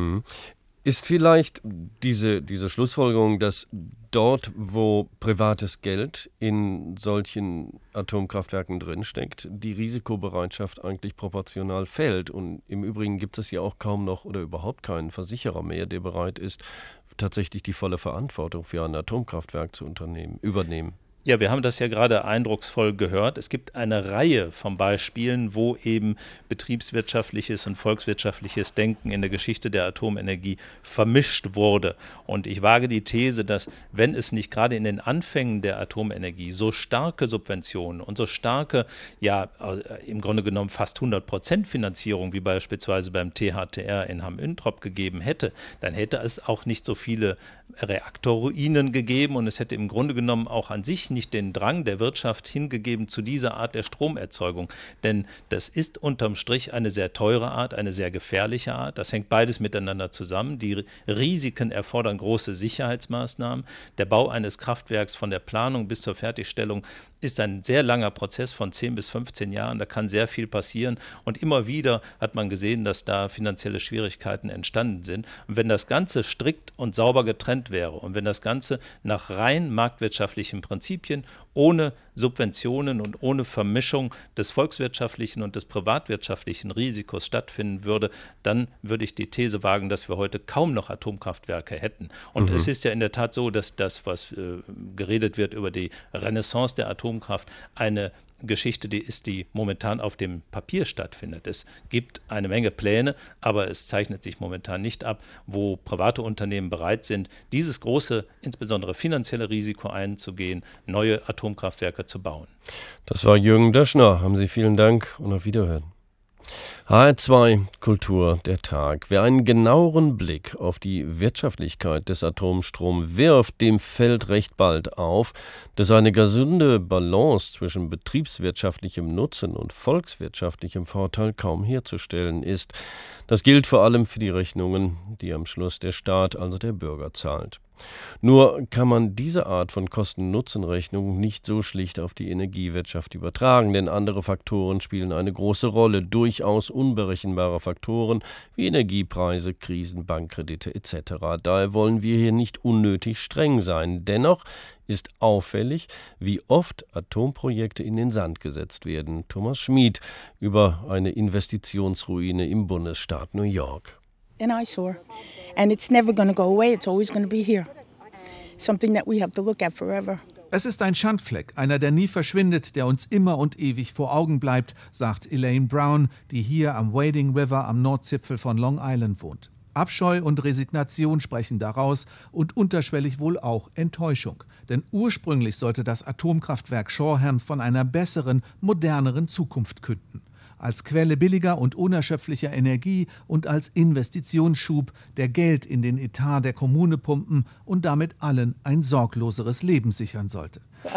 Ist vielleicht diese Schlussfolgerung, dass dort, wo privates Geld in solchen Atomkraftwerken drinsteckt, die Risikobereitschaft eigentlich proportional fällt? Und im Übrigen gibt es ja auch kaum noch oder überhaupt keinen Versicherer mehr, der bereit ist, tatsächlich die volle Verantwortung für ein Atomkraftwerk zu übernehmen. Ja, wir haben das ja gerade eindrucksvoll gehört. Es gibt eine Reihe von Beispielen, wo eben betriebswirtschaftliches und volkswirtschaftliches Denken in der Geschichte der Atomenergie vermischt wurde. Und ich wage die These, dass, wenn es nicht gerade in den Anfängen der Atomenergie so starke Subventionen und so starke, ja, im Grunde genommen fast 100% Finanzierung wie beispielsweise beim THTR in Hamm-Üntrop gegeben hätte, dann hätte es auch nicht so viele Reaktorruinen gegeben und es hätte im Grunde genommen auch an sich nicht den Drang der Wirtschaft hingegeben zu dieser Art der Stromerzeugung. Denn das ist unterm Strich eine sehr teure Art, eine sehr gefährliche Art. Das hängt beides miteinander zusammen. Die Risiken erfordern große Sicherheitsmaßnahmen. Der Bau eines Kraftwerks von der Planung bis zur Fertigstellung ist ein sehr langer Prozess von 10 bis 15 Jahren. Da kann sehr viel passieren. Und immer wieder hat man gesehen, dass da finanzielle Schwierigkeiten entstanden sind. Und wenn das Ganze strikt und sauber getrennt wäre und wenn das Ganze nach rein marktwirtschaftlichen Prinzipien, ohne Subventionen und ohne Vermischung des volkswirtschaftlichen und des privatwirtschaftlichen Risikos stattfinden würde, dann würde ich die These wagen, dass wir heute kaum noch Atomkraftwerke hätten. Und es ist ja in der Tat so, dass das, was geredet wird über die Renaissance der Atomkraft, eine Geschichte, die momentan auf dem Papier stattfindet. Es gibt eine Menge Pläne, aber es zeichnet sich momentan nicht ab, wo private Unternehmen bereit sind, dieses große, insbesondere finanzielle Risiko einzugehen, neue Atomkraftwerke zu bauen. Das war Jürgen Döschner. Haben Sie vielen Dank und auf Wiederhören. HR2 Kultur der Tag. Wer einen genaueren Blick auf die Wirtschaftlichkeit des Atomstroms wirft, dem fällt recht bald auf, dass eine gesunde Balance zwischen betriebswirtschaftlichem Nutzen und volkswirtschaftlichem Vorteil kaum herzustellen ist. Das gilt vor allem für die Rechnungen, die am Schluss der Staat, also der Bürger, zahlt. Nur kann man diese Art von Kosten-Nutzen-Rechnung nicht so schlicht auf die Energiewirtschaft übertragen, denn andere Faktoren spielen eine große Rolle, durchaus unberechenbare Faktoren wie Energiepreise, Krisen, Bankkredite etc. Daher wollen wir hier nicht unnötig streng sein. Dennoch ist auffällig, wie oft Atomprojekte in den Sand gesetzt werden. Thomas Schmid über eine Investitionsruine im Bundesstaat New York. An eyesore, and it's never going to go away. It's always going to be here. Something that we have to look at forever. Es ist ein Schandfleck, einer, der nie verschwindet, der uns immer und ewig vor Augen bleibt, sagt Elaine Brown, die hier am Wading River am Nordzipfel von Long Island wohnt. Abscheu und Resignation sprechen daraus und unterschwellig wohl auch Enttäuschung. Denn ursprünglich sollte das Atomkraftwerk Shoreham von einer besseren, moderneren Zukunft künden. Als Quelle billiger und unerschöpflicher Energie und als Investitionsschub, der Geld in den Etat der Kommune pumpen und damit allen ein sorgloseres Leben sichern sollte.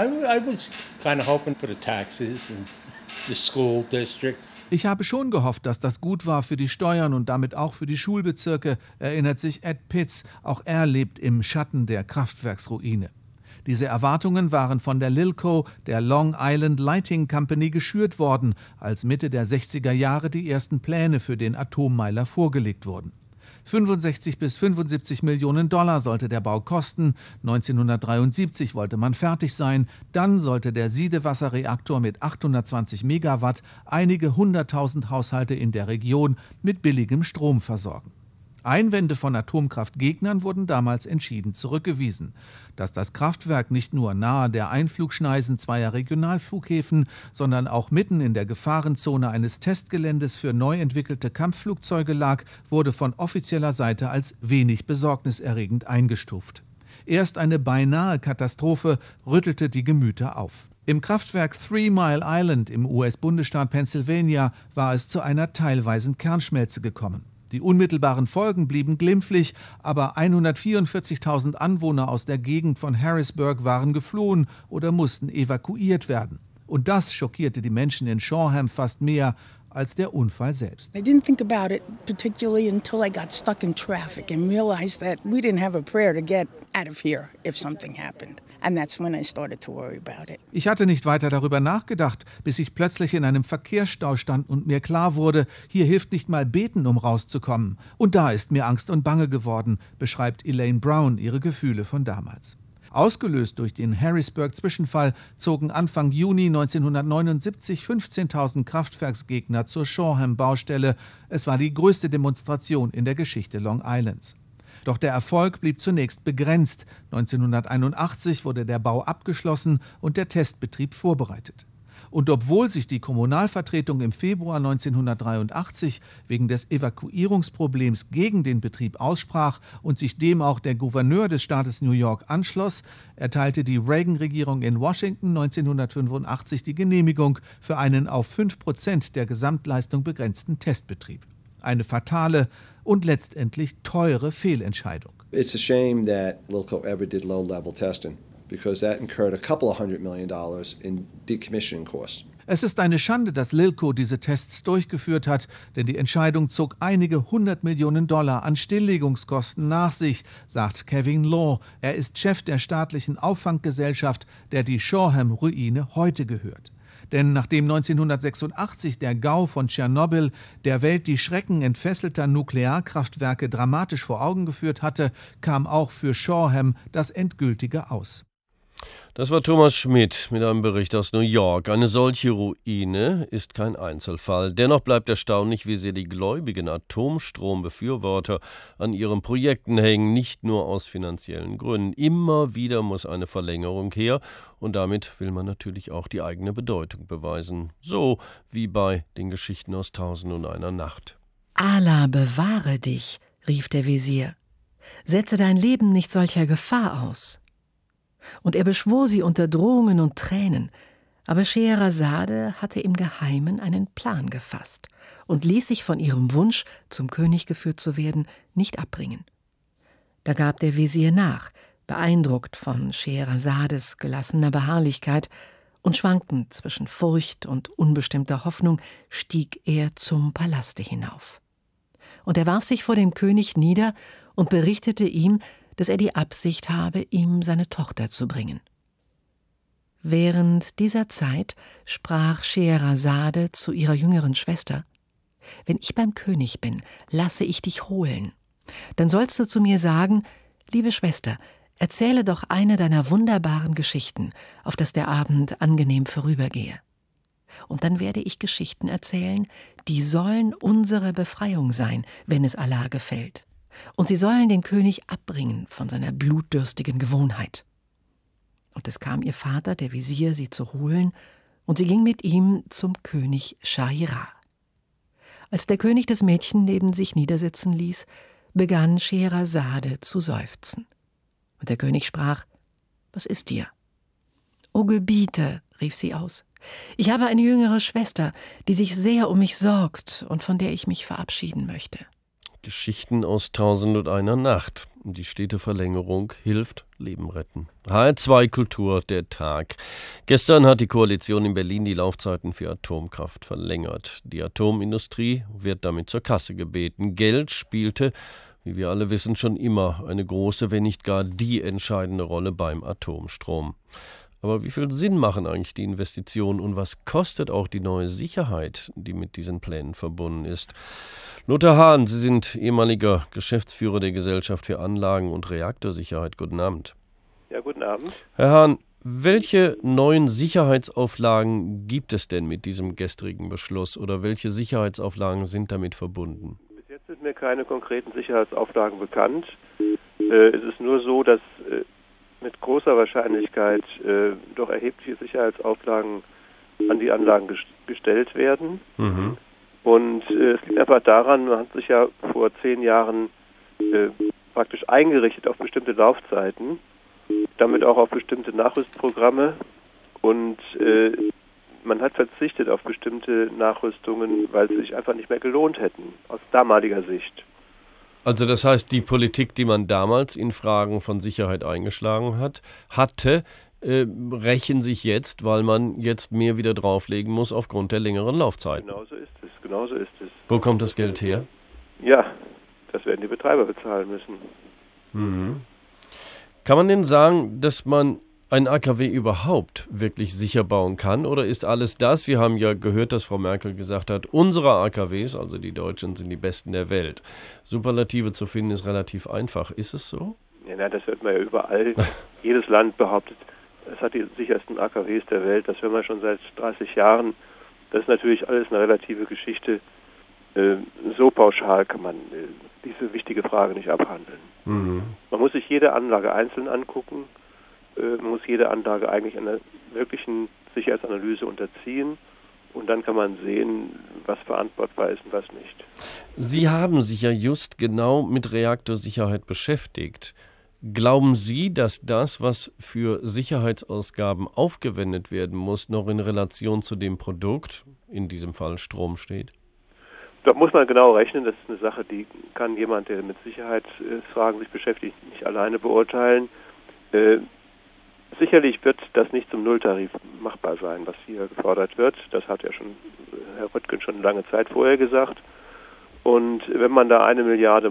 Ich habe schon gehofft, dass das gut war für die Steuern und damit auch für die Schulbezirke, erinnert sich Ed Pitts. Auch er lebt im Schatten der Kraftwerksruine. Diese Erwartungen waren von der LILCO, der Long Island Lighting Company, geschürt worden, als Mitte der 60er Jahre die ersten Pläne für den Atommeiler vorgelegt wurden. 65 bis 75 Millionen Dollar sollte der Bau kosten. 1973 wollte man fertig sein. Dann sollte der Siedewasserreaktor mit 820 Megawatt einige 100.000 Haushalte in der Region mit billigem Strom versorgen. Einwände von Atomkraftgegnern wurden damals entschieden zurückgewiesen. Dass das Kraftwerk nicht nur nahe der Einflugschneisen zweier Regionalflughäfen, sondern auch mitten in der Gefahrenzone eines Testgeländes für neu entwickelte Kampfflugzeuge lag, wurde von offizieller Seite als wenig besorgniserregend eingestuft. Erst eine beinahe Katastrophe rüttelte die Gemüter auf. Im Kraftwerk 3 Mile Island im US-Bundesstaat Pennsylvania war es zu einer teilweisen Kernschmelze gekommen. Die unmittelbaren Folgen blieben glimpflich, aber 144.000 Anwohner aus der Gegend von Harrisburg waren geflohen oder mussten evakuiert werden. Und das schockierte die Menschen in Shoreham fast mehr als der Unfall selbst. I didn't think about it particularly until I got stuck in traffic and realized that we didn't have a prayer to get out of here if something happened. And that's when I started to worry about it. Ich hatte nicht weiter darüber nachgedacht, bis ich plötzlich in einem Verkehrsstau stand und mir klar wurde, hier hilft nicht mal beten, um rauszukommen. Und da ist mir Angst und Bange geworden, beschreibt Elaine Brown ihre Gefühle von damals. Ausgelöst durch den Harrisburg-Zwischenfall zogen Anfang Juni 1979 15.000 Kraftwerksgegner zur Shoreham-Baustelle. Es war die größte Demonstration in der Geschichte Long Islands. Doch der Erfolg blieb zunächst begrenzt. 1981 wurde der Bau abgeschlossen und der Testbetrieb vorbereitet. Und obwohl sich die Kommunalvertretung im Februar 1983 wegen des Evakuierungsproblems gegen den Betrieb aussprach und sich dem auch der Gouverneur des Staates New York anschloss, erteilte die Reagan-Regierung in Washington 1985 die Genehmigung für einen auf 5% der Gesamtleistung begrenzten Testbetrieb. Eine fatale und letztendlich teure Fehlentscheidung. It's a shame that Lilco ever did low-level testing, because that incurred a couple of $100 million in decommissioning costs. Es ist eine Schande, dass Lilco diese Tests durchgeführt hat, denn die Entscheidung zog einige $100 Millionen an Stilllegungskosten nach sich, sagt Kevin Law. Er ist Chef der staatlichen Auffanggesellschaft, der die Shoreham-Ruine heute gehört. Denn nachdem 1986 der Gau von Tschernobyl der Welt die Schrecken entfesselter Nuklearkraftwerke dramatisch vor Augen geführt hatte, kam auch für Shoreham das endgültige Aus. Das war Thomas Schmidt mit einem Bericht aus New York. Eine solche Ruine ist kein Einzelfall. Dennoch bleibt erstaunlich, wie sehr die gläubigen Atomstrombefürworter an ihren Projekten hängen, nicht nur aus finanziellen Gründen. Immer wieder muss eine Verlängerung her und damit will man natürlich auch die eigene Bedeutung beweisen. So wie bei den Geschichten aus 1001 Nacht. Allah bewahre dich, rief der Wesir. Setze dein Leben nicht solcher Gefahr aus. Und er beschwor sie unter Drohungen und Tränen. Aber Scheherazade hatte im Geheimen einen Plan gefasst und ließ sich von ihrem Wunsch, zum König geführt zu werden, nicht abbringen. Da gab der Wesir nach, beeindruckt von Scheherazades gelassener Beharrlichkeit, und schwankend zwischen Furcht und unbestimmter Hoffnung stieg er zum Palaste hinauf. Und er warf sich vor dem König nieder und berichtete ihm, dass er die Absicht habe, ihm seine Tochter zu bringen. Während dieser Zeit sprach Scheherazade zu ihrer jüngeren Schwester: »Wenn ich beim König bin, lasse ich dich holen. Dann sollst du zu mir sagen: Liebe Schwester, erzähle doch eine deiner wunderbaren Geschichten, auf dass der Abend angenehm vorübergehe. Und dann werde ich Geschichten erzählen, die sollen unsere Befreiung sein, wenn es Allah gefällt. Und sie sollen den König abbringen von seiner blutdürstigen Gewohnheit.« Und es kam ihr Vater, der Wesir, sie zu holen, und sie ging mit ihm zum König Schahriar. Als der König das Mädchen neben sich niedersitzen ließ, begann Scheherazade zu seufzen. Und der König sprach: »Was ist dir?« »O Gebiete«, rief sie aus, »ich habe eine jüngere Schwester, die sich sehr um mich sorgt und von der ich mich verabschieden möchte.« Geschichten aus 1001 Nacht. Die stete Verlängerung hilft, Leben retten. HR2 Kultur, der Tag. Gestern hat die Koalition in Berlin die Laufzeiten für Atomkraft verlängert. Die Atomindustrie wird damit zur Kasse gebeten. Geld spielte, wie wir alle wissen, schon immer eine große, wenn nicht gar die entscheidende Rolle beim Atomstrom. Aber wie viel Sinn machen eigentlich die Investitionen und was kostet auch die neue Sicherheit, die mit diesen Plänen verbunden ist? Lothar Hahn, Sie sind ehemaliger Geschäftsführer der Gesellschaft für Anlagen- und Reaktorsicherheit. Guten Abend. Ja, guten Abend. Herr Hahn, welche neuen Sicherheitsauflagen gibt es denn mit diesem gestrigen Beschluss oder welche Sicherheitsauflagen sind damit verbunden? Bis jetzt sind mir keine konkreten Sicherheitsauflagen bekannt. Es ist nur so, dass mit großer Wahrscheinlichkeit doch erhebliche Sicherheitsauflagen an die Anlagen gestellt werden. Mhm. Und es liegt einfach daran, man hat sich ja vor 10 Jahren praktisch eingerichtet auf bestimmte Laufzeiten, damit auch auf bestimmte Nachrüstprogramme, und man hat verzichtet auf bestimmte Nachrüstungen, weil sie sich einfach nicht mehr gelohnt hätten, aus damaliger Sicht. Also das heißt, die Politik, die man damals in Fragen von Sicherheit eingeschlagen hatte, rächen sich jetzt, weil man jetzt mehr wieder drauflegen muss aufgrund der längeren Laufzeiten. Genauso ist es. Wo kommt das Geld her? Ja, das werden die Betreiber bezahlen müssen. Mhm. Kann man denn sagen, dass man ein AKW überhaupt wirklich sicher bauen kann? Oder ist alles das, wir haben ja gehört, dass Frau Merkel gesagt hat, unsere AKWs, also die Deutschen, sind die besten der Welt. Superlative zu finden ist relativ einfach. Ist es so? Ja, das hört man ja überall. Jedes Land behauptet, es hat die sichersten AKWs der Welt. Das hören wir schon seit 30 Jahren. Das ist natürlich alles eine relative Geschichte. so pauschal kann man diese wichtige Frage nicht abhandeln. Mhm. Man muss sich jede Anlage einzeln angucken, man muss jede Anlage eigentlich einer wirklichen Sicherheitsanalyse unterziehen und dann kann man sehen, was verantwortbar ist und was nicht. Sie haben sich ja just genau mit Reaktorsicherheit beschäftigt. Glauben Sie, dass das, was für Sicherheitsausgaben aufgewendet werden muss, noch in Relation zu dem Produkt, in diesem Fall Strom, steht? Da muss man genau rechnen. Das ist eine Sache, die kann jemand, der mit Sicherheitsfragen sich beschäftigt, nicht alleine beurteilen. Sicherlich wird das nicht zum Nulltarif machbar sein, was hier gefordert wird. Das hat ja schon Herr Röttgen schon lange Zeit vorher gesagt. Und wenn man da 1 Milliarde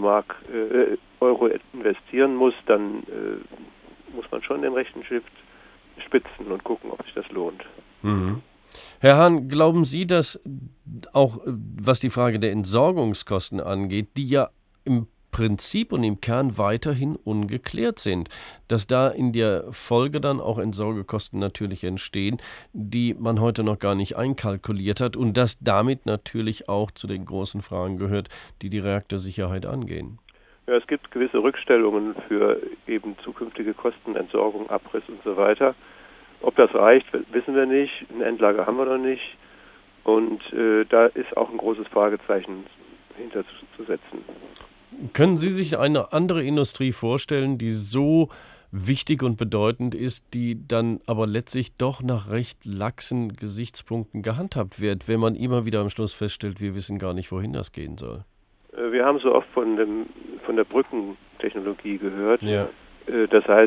Euro investieren muss, dann muss man schon den rechten Stift spitzen und gucken, ob sich das lohnt. Mhm. Herr Hahn, glauben Sie, dass auch was die Frage der Entsorgungskosten angeht, die ja im Prinzip und im Kern weiterhin ungeklärt sind, dass da in der Folge dann auch Entsorgekosten natürlich entstehen, die man heute noch gar nicht einkalkuliert hat und das damit natürlich auch zu den großen Fragen gehört, die die Reaktorsicherheit angehen? Ja, es gibt gewisse Rückstellungen für eben zukünftige Kosten, Entsorgung, Abriss und so weiter. Ob das reicht, wissen wir nicht. Eine Endlager haben wir noch nicht. Und da ist auch ein großes Fragezeichen hinterzusetzen. Können Sie sich eine andere Industrie vorstellen, die so wichtig und bedeutend ist, die dann aber letztlich doch nach recht laxen Gesichtspunkten gehandhabt wird, wenn man immer wieder am Schluss feststellt, wir wissen gar nicht, wohin das gehen soll? Wir haben so oft von der Brückentechnologie gehört. Ja. Das heißt,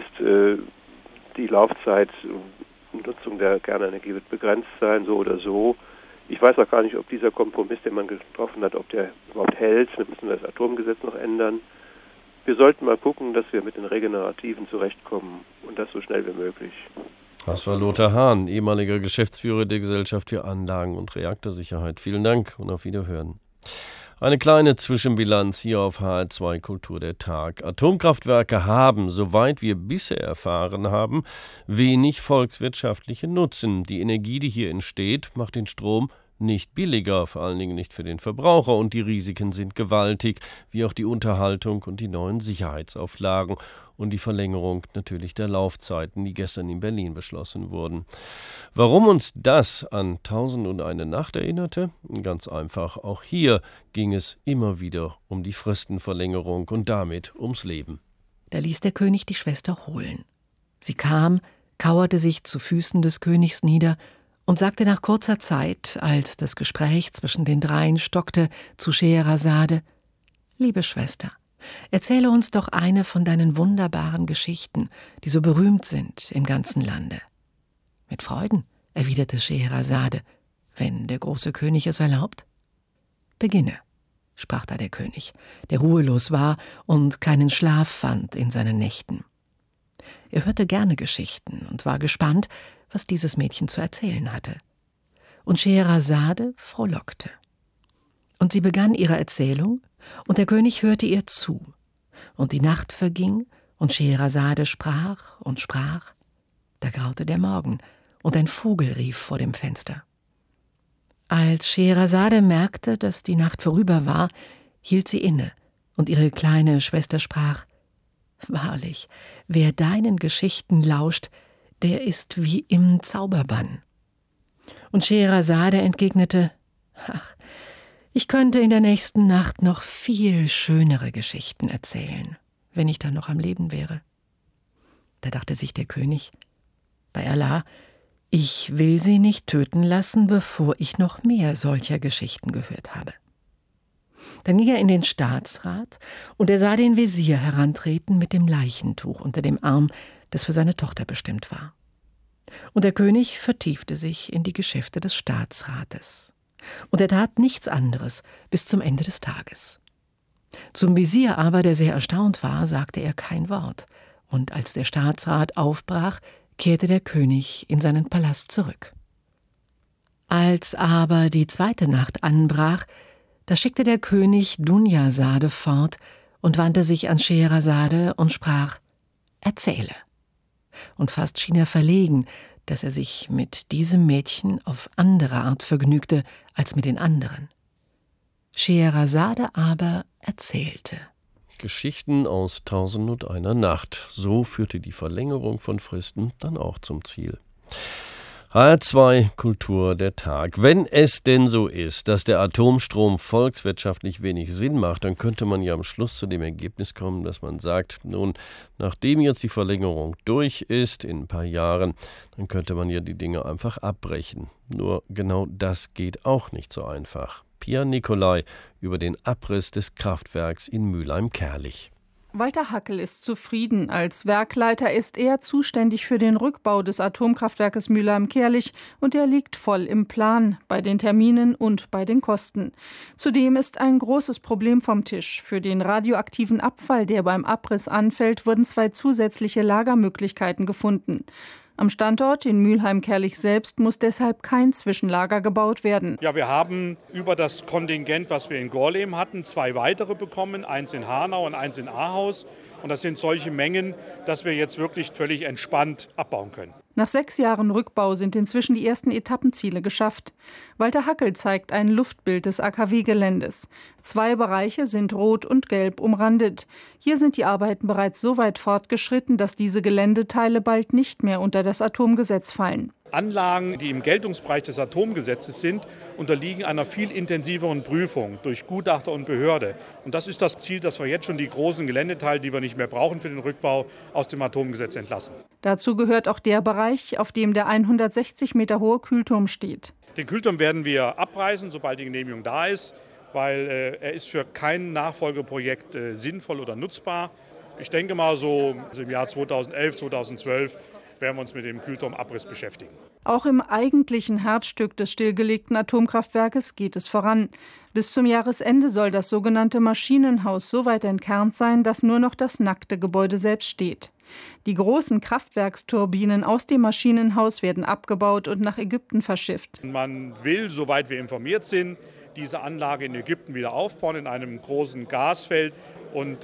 die Laufzeit und Nutzung der Kernenergie wird begrenzt sein, so oder so. Ich weiß auch gar nicht, ob dieser Kompromiss, den man getroffen hat, ob der überhaupt hält. Wir müssen das Atomgesetz noch ändern. Wir sollten mal gucken, dass wir mit den Regenerativen zurechtkommen und das so schnell wie möglich. Das war Lothar Hahn, ehemaliger Geschäftsführer der Gesellschaft für Anlagen- und Reaktorsicherheit. Vielen Dank und auf Wiederhören. Eine kleine Zwischenbilanz hier auf HR2 Kultur der Tag. Atomkraftwerke haben, soweit wir bisher erfahren haben, wenig volkswirtschaftlichen Nutzen. Die Energie, die hier entsteht, macht den Strom nicht billiger, vor allen Dingen nicht für den Verbraucher, und die Risiken sind gewaltig, wie auch die Unterhaltung und die neuen Sicherheitsauflagen und die Verlängerung natürlich der Laufzeiten, die gestern in Berlin beschlossen wurden. Warum uns das an 1001 Nacht erinnerte? Ganz einfach, auch hier ging es immer wieder um die Fristenverlängerung und damit ums Leben. Da ließ der König die Schwester holen. Sie kam, kauerte sich zu Füßen des Königs nieder und sagte nach kurzer Zeit, als das Gespräch zwischen den dreien stockte, zu Scheherazade: »Liebe Schwester, erzähle uns doch eine von deinen wunderbaren Geschichten, die so berühmt sind im ganzen Lande.« »Mit Freuden«, erwiderte Scheherazade, »wenn der große König es erlaubt.« »Beginne«, sprach da der König, der ruhelos war und keinen Schlaf fand in seinen Nächten. Er hörte gerne Geschichten und war gespannt, was dieses Mädchen zu erzählen hatte. Und Scheherazade frohlockte. Und sie begann ihre Erzählung, und der König hörte ihr zu. Und die Nacht verging, und Scheherazade sprach und sprach. Da graute der Morgen, und ein Vogel rief vor dem Fenster. Als Scheherazade merkte, dass die Nacht vorüber war, hielt sie inne, und ihre kleine Schwester sprach: »Wahrlich, wer deinen Geschichten lauscht, der ist wie im Zauberbann.« Und Scheherazade entgegnete: »Ach, ich könnte in der nächsten Nacht noch viel schönere Geschichten erzählen, wenn ich dann noch am Leben wäre.« Da dachte sich der König: »Bei Allah, ich will sie nicht töten lassen, bevor ich noch mehr solcher Geschichten gehört habe.« Dann ging er in den Staatsrat, und er sah den Wesir herantreten mit dem Leichentuch unter dem Arm, das für seine Tochter bestimmt war. Und der König vertiefte sich in die Geschäfte des Staatsrates. Und er tat nichts anderes bis zum Ende des Tages. Zum Wesir aber, der sehr erstaunt war, sagte er kein Wort. Und als der Staatsrat aufbrach, kehrte der König in seinen Palast zurück. Als aber die zweite Nacht anbrach, da schickte der König Dunjasade fort und wandte sich an Scheherazade und sprach: »Erzähle.« Und fast schien er verlegen, dass er sich mit diesem Mädchen auf andere Art vergnügte als mit den anderen. Scheherazade aber erzählte. Geschichten aus 1001 Nacht. So führte die Verlängerung von Fristen dann auch zum Ziel. HR2 Kultur der Tag. Wenn es denn so ist, dass der Atomstrom volkswirtschaftlich wenig Sinn macht, dann könnte man ja am Schluss zu dem Ergebnis kommen, dass man sagt, nun, nachdem jetzt die Verlängerung durch ist in ein paar Jahren, dann könnte man ja die Dinge einfach abbrechen. Nur genau das geht auch nicht so einfach. Pia Nicolai über den Abriss des Kraftwerks in Mülheim-Kärlich. Walter Hackel ist zufrieden. Als Werkleiter ist er zuständig für den Rückbau des Atomkraftwerkes Mülheim-Kärlich und er liegt voll im Plan, bei den Terminen und bei den Kosten. Zudem ist ein großes Problem vom Tisch. Für den radioaktiven Abfall, der beim Abriss anfällt, wurden 2 zusätzliche Lagermöglichkeiten gefunden. Am Standort in Mülheim-Kärlich selbst muss deshalb kein Zwischenlager gebaut werden. Ja, wir haben über das Kontingent, was wir in Gorleben hatten, 2 weitere bekommen, eins in Hanau und eins in Ahaus. Und das sind solche Mengen, dass wir jetzt wirklich völlig entspannt abbauen können. Nach 6 Jahren Rückbau sind inzwischen die ersten Etappenziele geschafft. Walter Hackel zeigt ein Luftbild des AKW-Geländes. 2 Bereiche sind rot und gelb umrandet. Hier sind die Arbeiten bereits so weit fortgeschritten, dass diese Geländeteile bald nicht mehr unter das Atomgesetz fallen. Anlagen, die im Geltungsbereich des Atomgesetzes sind, unterliegen einer viel intensiveren Prüfung durch Gutachter und Behörde. Und das ist das Ziel, dass wir jetzt schon die großen Geländeteile, die wir nicht mehr brauchen für den Rückbau, aus dem Atomgesetz entlassen. Dazu gehört auch der Bereich, auf dem der 160 Meter hohe Kühlturm steht. Den Kühlturm werden wir abreißen, sobald die Genehmigung da ist, weil er ist für kein Nachfolgeprojekt sinnvoll oder nutzbar. Ich denke mal so im Jahr 2011, 2012 werden wir uns mit dem Kühlturmabriss beschäftigen. Auch im eigentlichen Herzstück des stillgelegten Atomkraftwerkes geht es voran. Bis zum Jahresende soll das sogenannte Maschinenhaus so weit entkernt sein, dass nur noch das nackte Gebäude selbst steht. Die großen Kraftwerksturbinen aus dem Maschinenhaus werden abgebaut und nach Ägypten verschifft. Man will, soweit wir informiert sind, diese Anlage in Ägypten wieder aufbauen, in einem großen Gasfeld. Und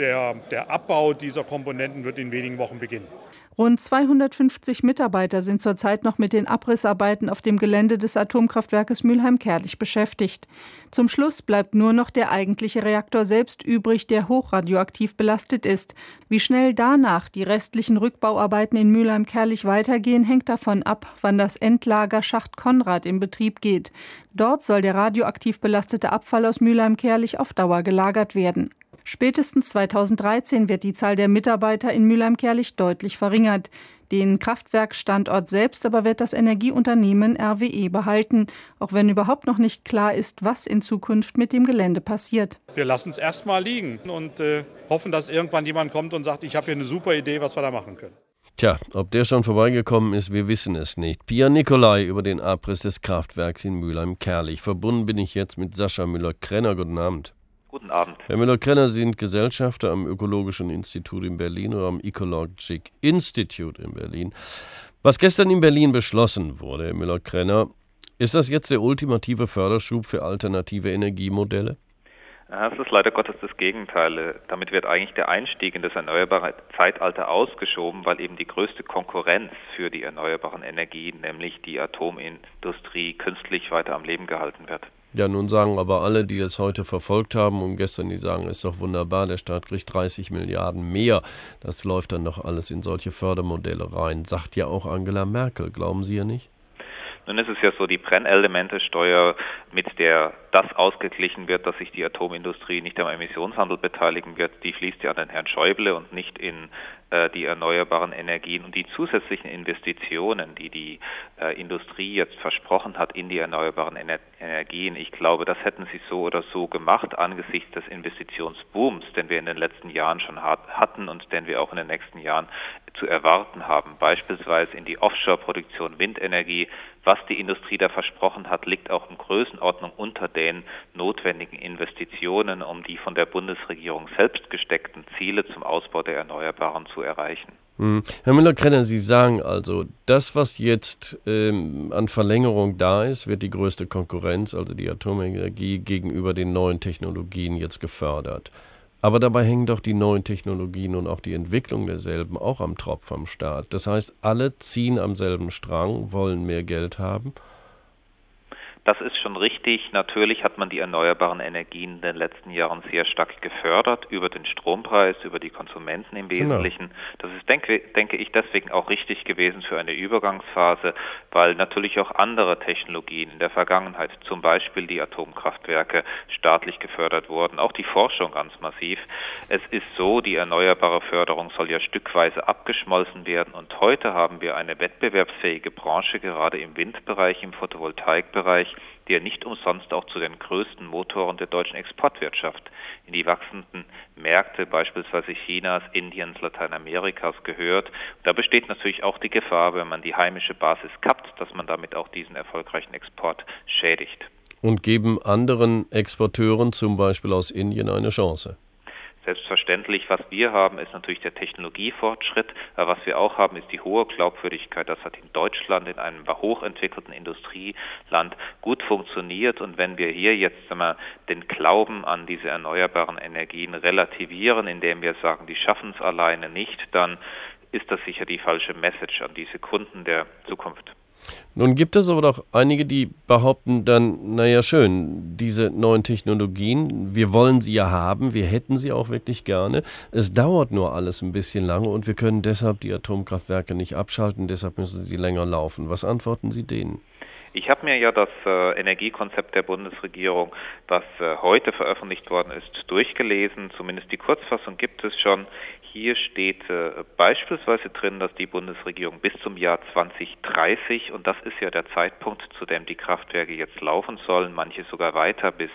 der Abbau dieser Komponenten wird in wenigen Wochen beginnen. Rund 250 Mitarbeiter sind zurzeit noch mit den Abrissarbeiten auf dem Gelände des Atomkraftwerkes Mülheim-Kärlich beschäftigt. Zum Schluss bleibt nur noch der eigentliche Reaktor selbst übrig, der hochradioaktiv belastet ist. Wie schnell danach die restlichen Rückbauarbeiten in Mülheim-Kärlich weitergehen, hängt davon ab, wann das Endlager Schacht Konrad in Betrieb geht. Dort soll der radioaktiv belastete Abfall aus Mülheim-Kärlich auf Dauer gelagert werden. Spätestens 2013 wird die Zahl der Mitarbeiter in Mülheim-Kärlich deutlich verringert. Den Kraftwerksstandort selbst aber wird das Energieunternehmen RWE behalten, auch wenn überhaupt noch nicht klar ist, was in Zukunft mit dem Gelände passiert. Wir lassen es erstmal liegen und hoffen, dass irgendwann jemand kommt und sagt, ich habe hier eine super Idee, was wir da machen können. Tja, ob der schon vorbeigekommen ist, wir wissen es nicht. Pia Nicolai über den Abriss des Kraftwerks in Mülheim-Kärlich. Verbunden bin ich jetzt mit Sascha Müller-Krenner. Guten Abend. Guten Abend. Herr Müller-Krenner, Sie sind Gesellschafter am Ökologischen Institut in Berlin oder am Ecologic Institute in Berlin. Was gestern in Berlin beschlossen wurde, Herr Müller-Krenner, ist das jetzt der ultimative Förderschub für alternative Energiemodelle? Es ist leider Gottes das Gegenteil. Damit wird eigentlich der Einstieg in das erneuerbare Zeitalter ausgeschoben, weil eben die größte Konkurrenz für die erneuerbaren Energien, nämlich die Atomindustrie, künstlich weiter am Leben gehalten wird. Ja, nun sagen aber alle, die es heute verfolgt haben und gestern, die sagen, ist doch wunderbar, der Staat kriegt 30 Milliarden mehr. Das läuft dann doch alles in solche Fördermodelle rein. Sagt ja auch Angela Merkel, glauben Sie ja nicht? Nun ist es ja so, die Brennelementesteuer, mit der das ausgeglichen wird, dass sich die Atomindustrie nicht am Emissionshandel beteiligen wird, die fließt ja an den Herrn Schäuble und nicht in die erneuerbaren Energien. Und die zusätzlichen Investitionen, die die Industrie jetzt versprochen hat in die erneuerbaren Energien, ich glaube, das hätten sie so oder so gemacht angesichts des Investitionsbooms, den wir in den letzten Jahren schon hatten und den wir auch in den nächsten Jahren zu erwarten haben. Beispielsweise in die Offshore-Produktion Windenergie. Was die Industrie da versprochen hat, liegt auch in Größenordnung unter den notwendigen Investitionen, um die von der Bundesregierung selbst gesteckten Ziele zum Ausbau der Erneuerbaren zu erreichen. Herr Müller-Krenner, Sie sagen also, das, was jetzt an Verlängerung da ist, wird die größte Konkurrenz, also die Atomenergie, gegenüber den neuen Technologien jetzt gefördert. Aber dabei hängen doch die neuen Technologien und auch die Entwicklung derselben auch am Tropf am Staat. Das heißt, alle ziehen am selben Strang, wollen mehr Geld haben. Das ist schon richtig. richtig, natürlich hat man die erneuerbaren Energien in den letzten Jahren sehr stark gefördert, über den Strompreis, über die Konsumenten im Wesentlichen. Das ist, denke ich, deswegen auch richtig gewesen für eine Übergangsphase, weil natürlich auch andere Technologien in der Vergangenheit, zum Beispiel die Atomkraftwerke, staatlich gefördert wurden, auch die Forschung ganz massiv. Es ist so, die erneuerbare Förderung soll ja stückweise abgeschmolzen werden und heute haben wir eine wettbewerbsfähige Branche, gerade im Windbereich, im Photovoltaikbereich, die ja nicht umsonst auch zu den größten Motoren der deutschen Exportwirtschaft in die wachsenden Märkte, beispielsweise Chinas, Indiens, Lateinamerikas gehört. Da besteht natürlich auch die Gefahr, wenn man die heimische Basis kappt, dass man damit auch diesen erfolgreichen Export schädigt. Und geben anderen Exporteuren, zum Beispiel aus Indien, eine Chance? Selbstverständlich, was wir haben, ist natürlich der Technologiefortschritt. Aber was wir auch haben, ist die hohe Glaubwürdigkeit. Das hat in Deutschland, in einem hochentwickelten Industrieland, gut funktioniert. Und wenn wir hier jetzt den Glauben an diese erneuerbaren Energien relativieren, indem wir sagen, die schaffen es alleine nicht, dann ist das sicher die falsche Message an diese Kunden der Zukunft. Nun gibt es aber doch einige, die behaupten dann, naja schön, diese neuen Technologien, wir wollen sie ja haben, wir hätten sie auch wirklich gerne. Es dauert nur alles ein bisschen lange und wir können deshalb die Atomkraftwerke nicht abschalten, deshalb müssen sie länger laufen. Was antworten Sie denen? Ich habe mir ja das Energiekonzept der Bundesregierung, was heute veröffentlicht worden ist, durchgelesen. Zumindest die Kurzfassung gibt es schon. Hier steht beispielsweise drin, dass die Bundesregierung bis zum Jahr 2030, und das ist ja der Zeitpunkt, zu dem die Kraftwerke jetzt laufen sollen, manche sogar weiter bis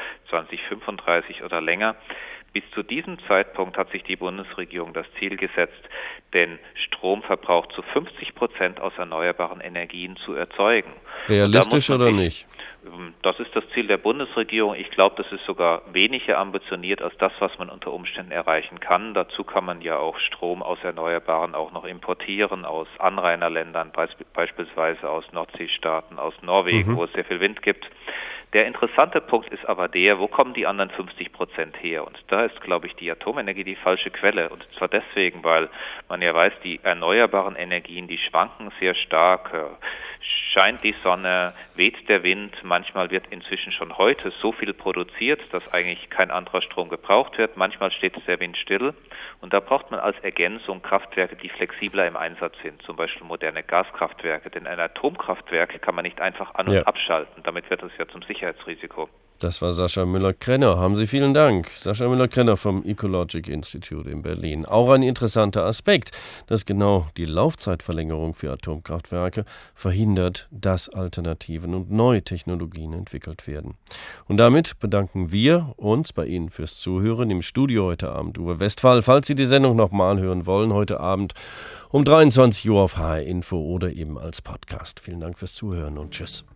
2035 oder länger. Bis zu diesem Zeitpunkt hat sich die Bundesregierung das Ziel gesetzt, den Stromverbrauch zu 50% aus erneuerbaren Energien zu erzeugen. Realistisch oder nicht? Das ist das Ziel der Bundesregierung. Ich glaube, das ist sogar weniger ambitioniert als das, was man unter Umständen erreichen kann. Dazu kann man ja auch Strom aus Erneuerbaren auch noch importieren, aus Anrainerländern, beispielsweise aus Nordseestaaten, aus Norwegen, wo es sehr viel Wind gibt. Der interessante Punkt ist aber der, wo kommen die anderen 50% her? Und da ist, glaube ich, die Atomenergie die falsche Quelle. Und zwar deswegen, weil man ja weiß, die erneuerbaren Energien, die schwanken sehr stark. Scheint die Sonne, weht der Wind, manchmal wird inzwischen schon heute so viel produziert, dass eigentlich kein anderer Strom gebraucht wird. Manchmal steht der Wind still und da braucht man als Ergänzung Kraftwerke, die flexibler im Einsatz sind, zum Beispiel moderne Gaskraftwerke. Denn ein Atomkraftwerk kann man nicht einfach an- und abschalten, damit wird es ja zum Sicherheitsrisiko. Das war Sascha Müller-Krenner. Haben Sie vielen Dank. Sascha Müller-Krenner vom Ecologic Institute in Berlin. Auch ein interessanter Aspekt, dass genau die Laufzeitverlängerung für Atomkraftwerke verhindert, dass Alternativen und neue Technologien entwickelt werden. Und damit bedanken wir uns bei Ihnen fürs Zuhören. Im Studio heute Abend Uwe Westphal. Falls Sie die Sendung nochmal hören wollen, heute Abend um 23 Uhr auf HR Info oder eben als Podcast. Vielen Dank fürs Zuhören und tschüss.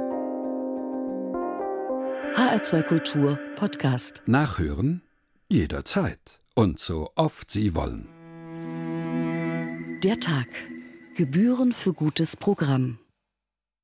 HR2 Kultur Podcast. Nachhören jederzeit und so oft Sie wollen. Der Tag. Gebühren für gutes Programm.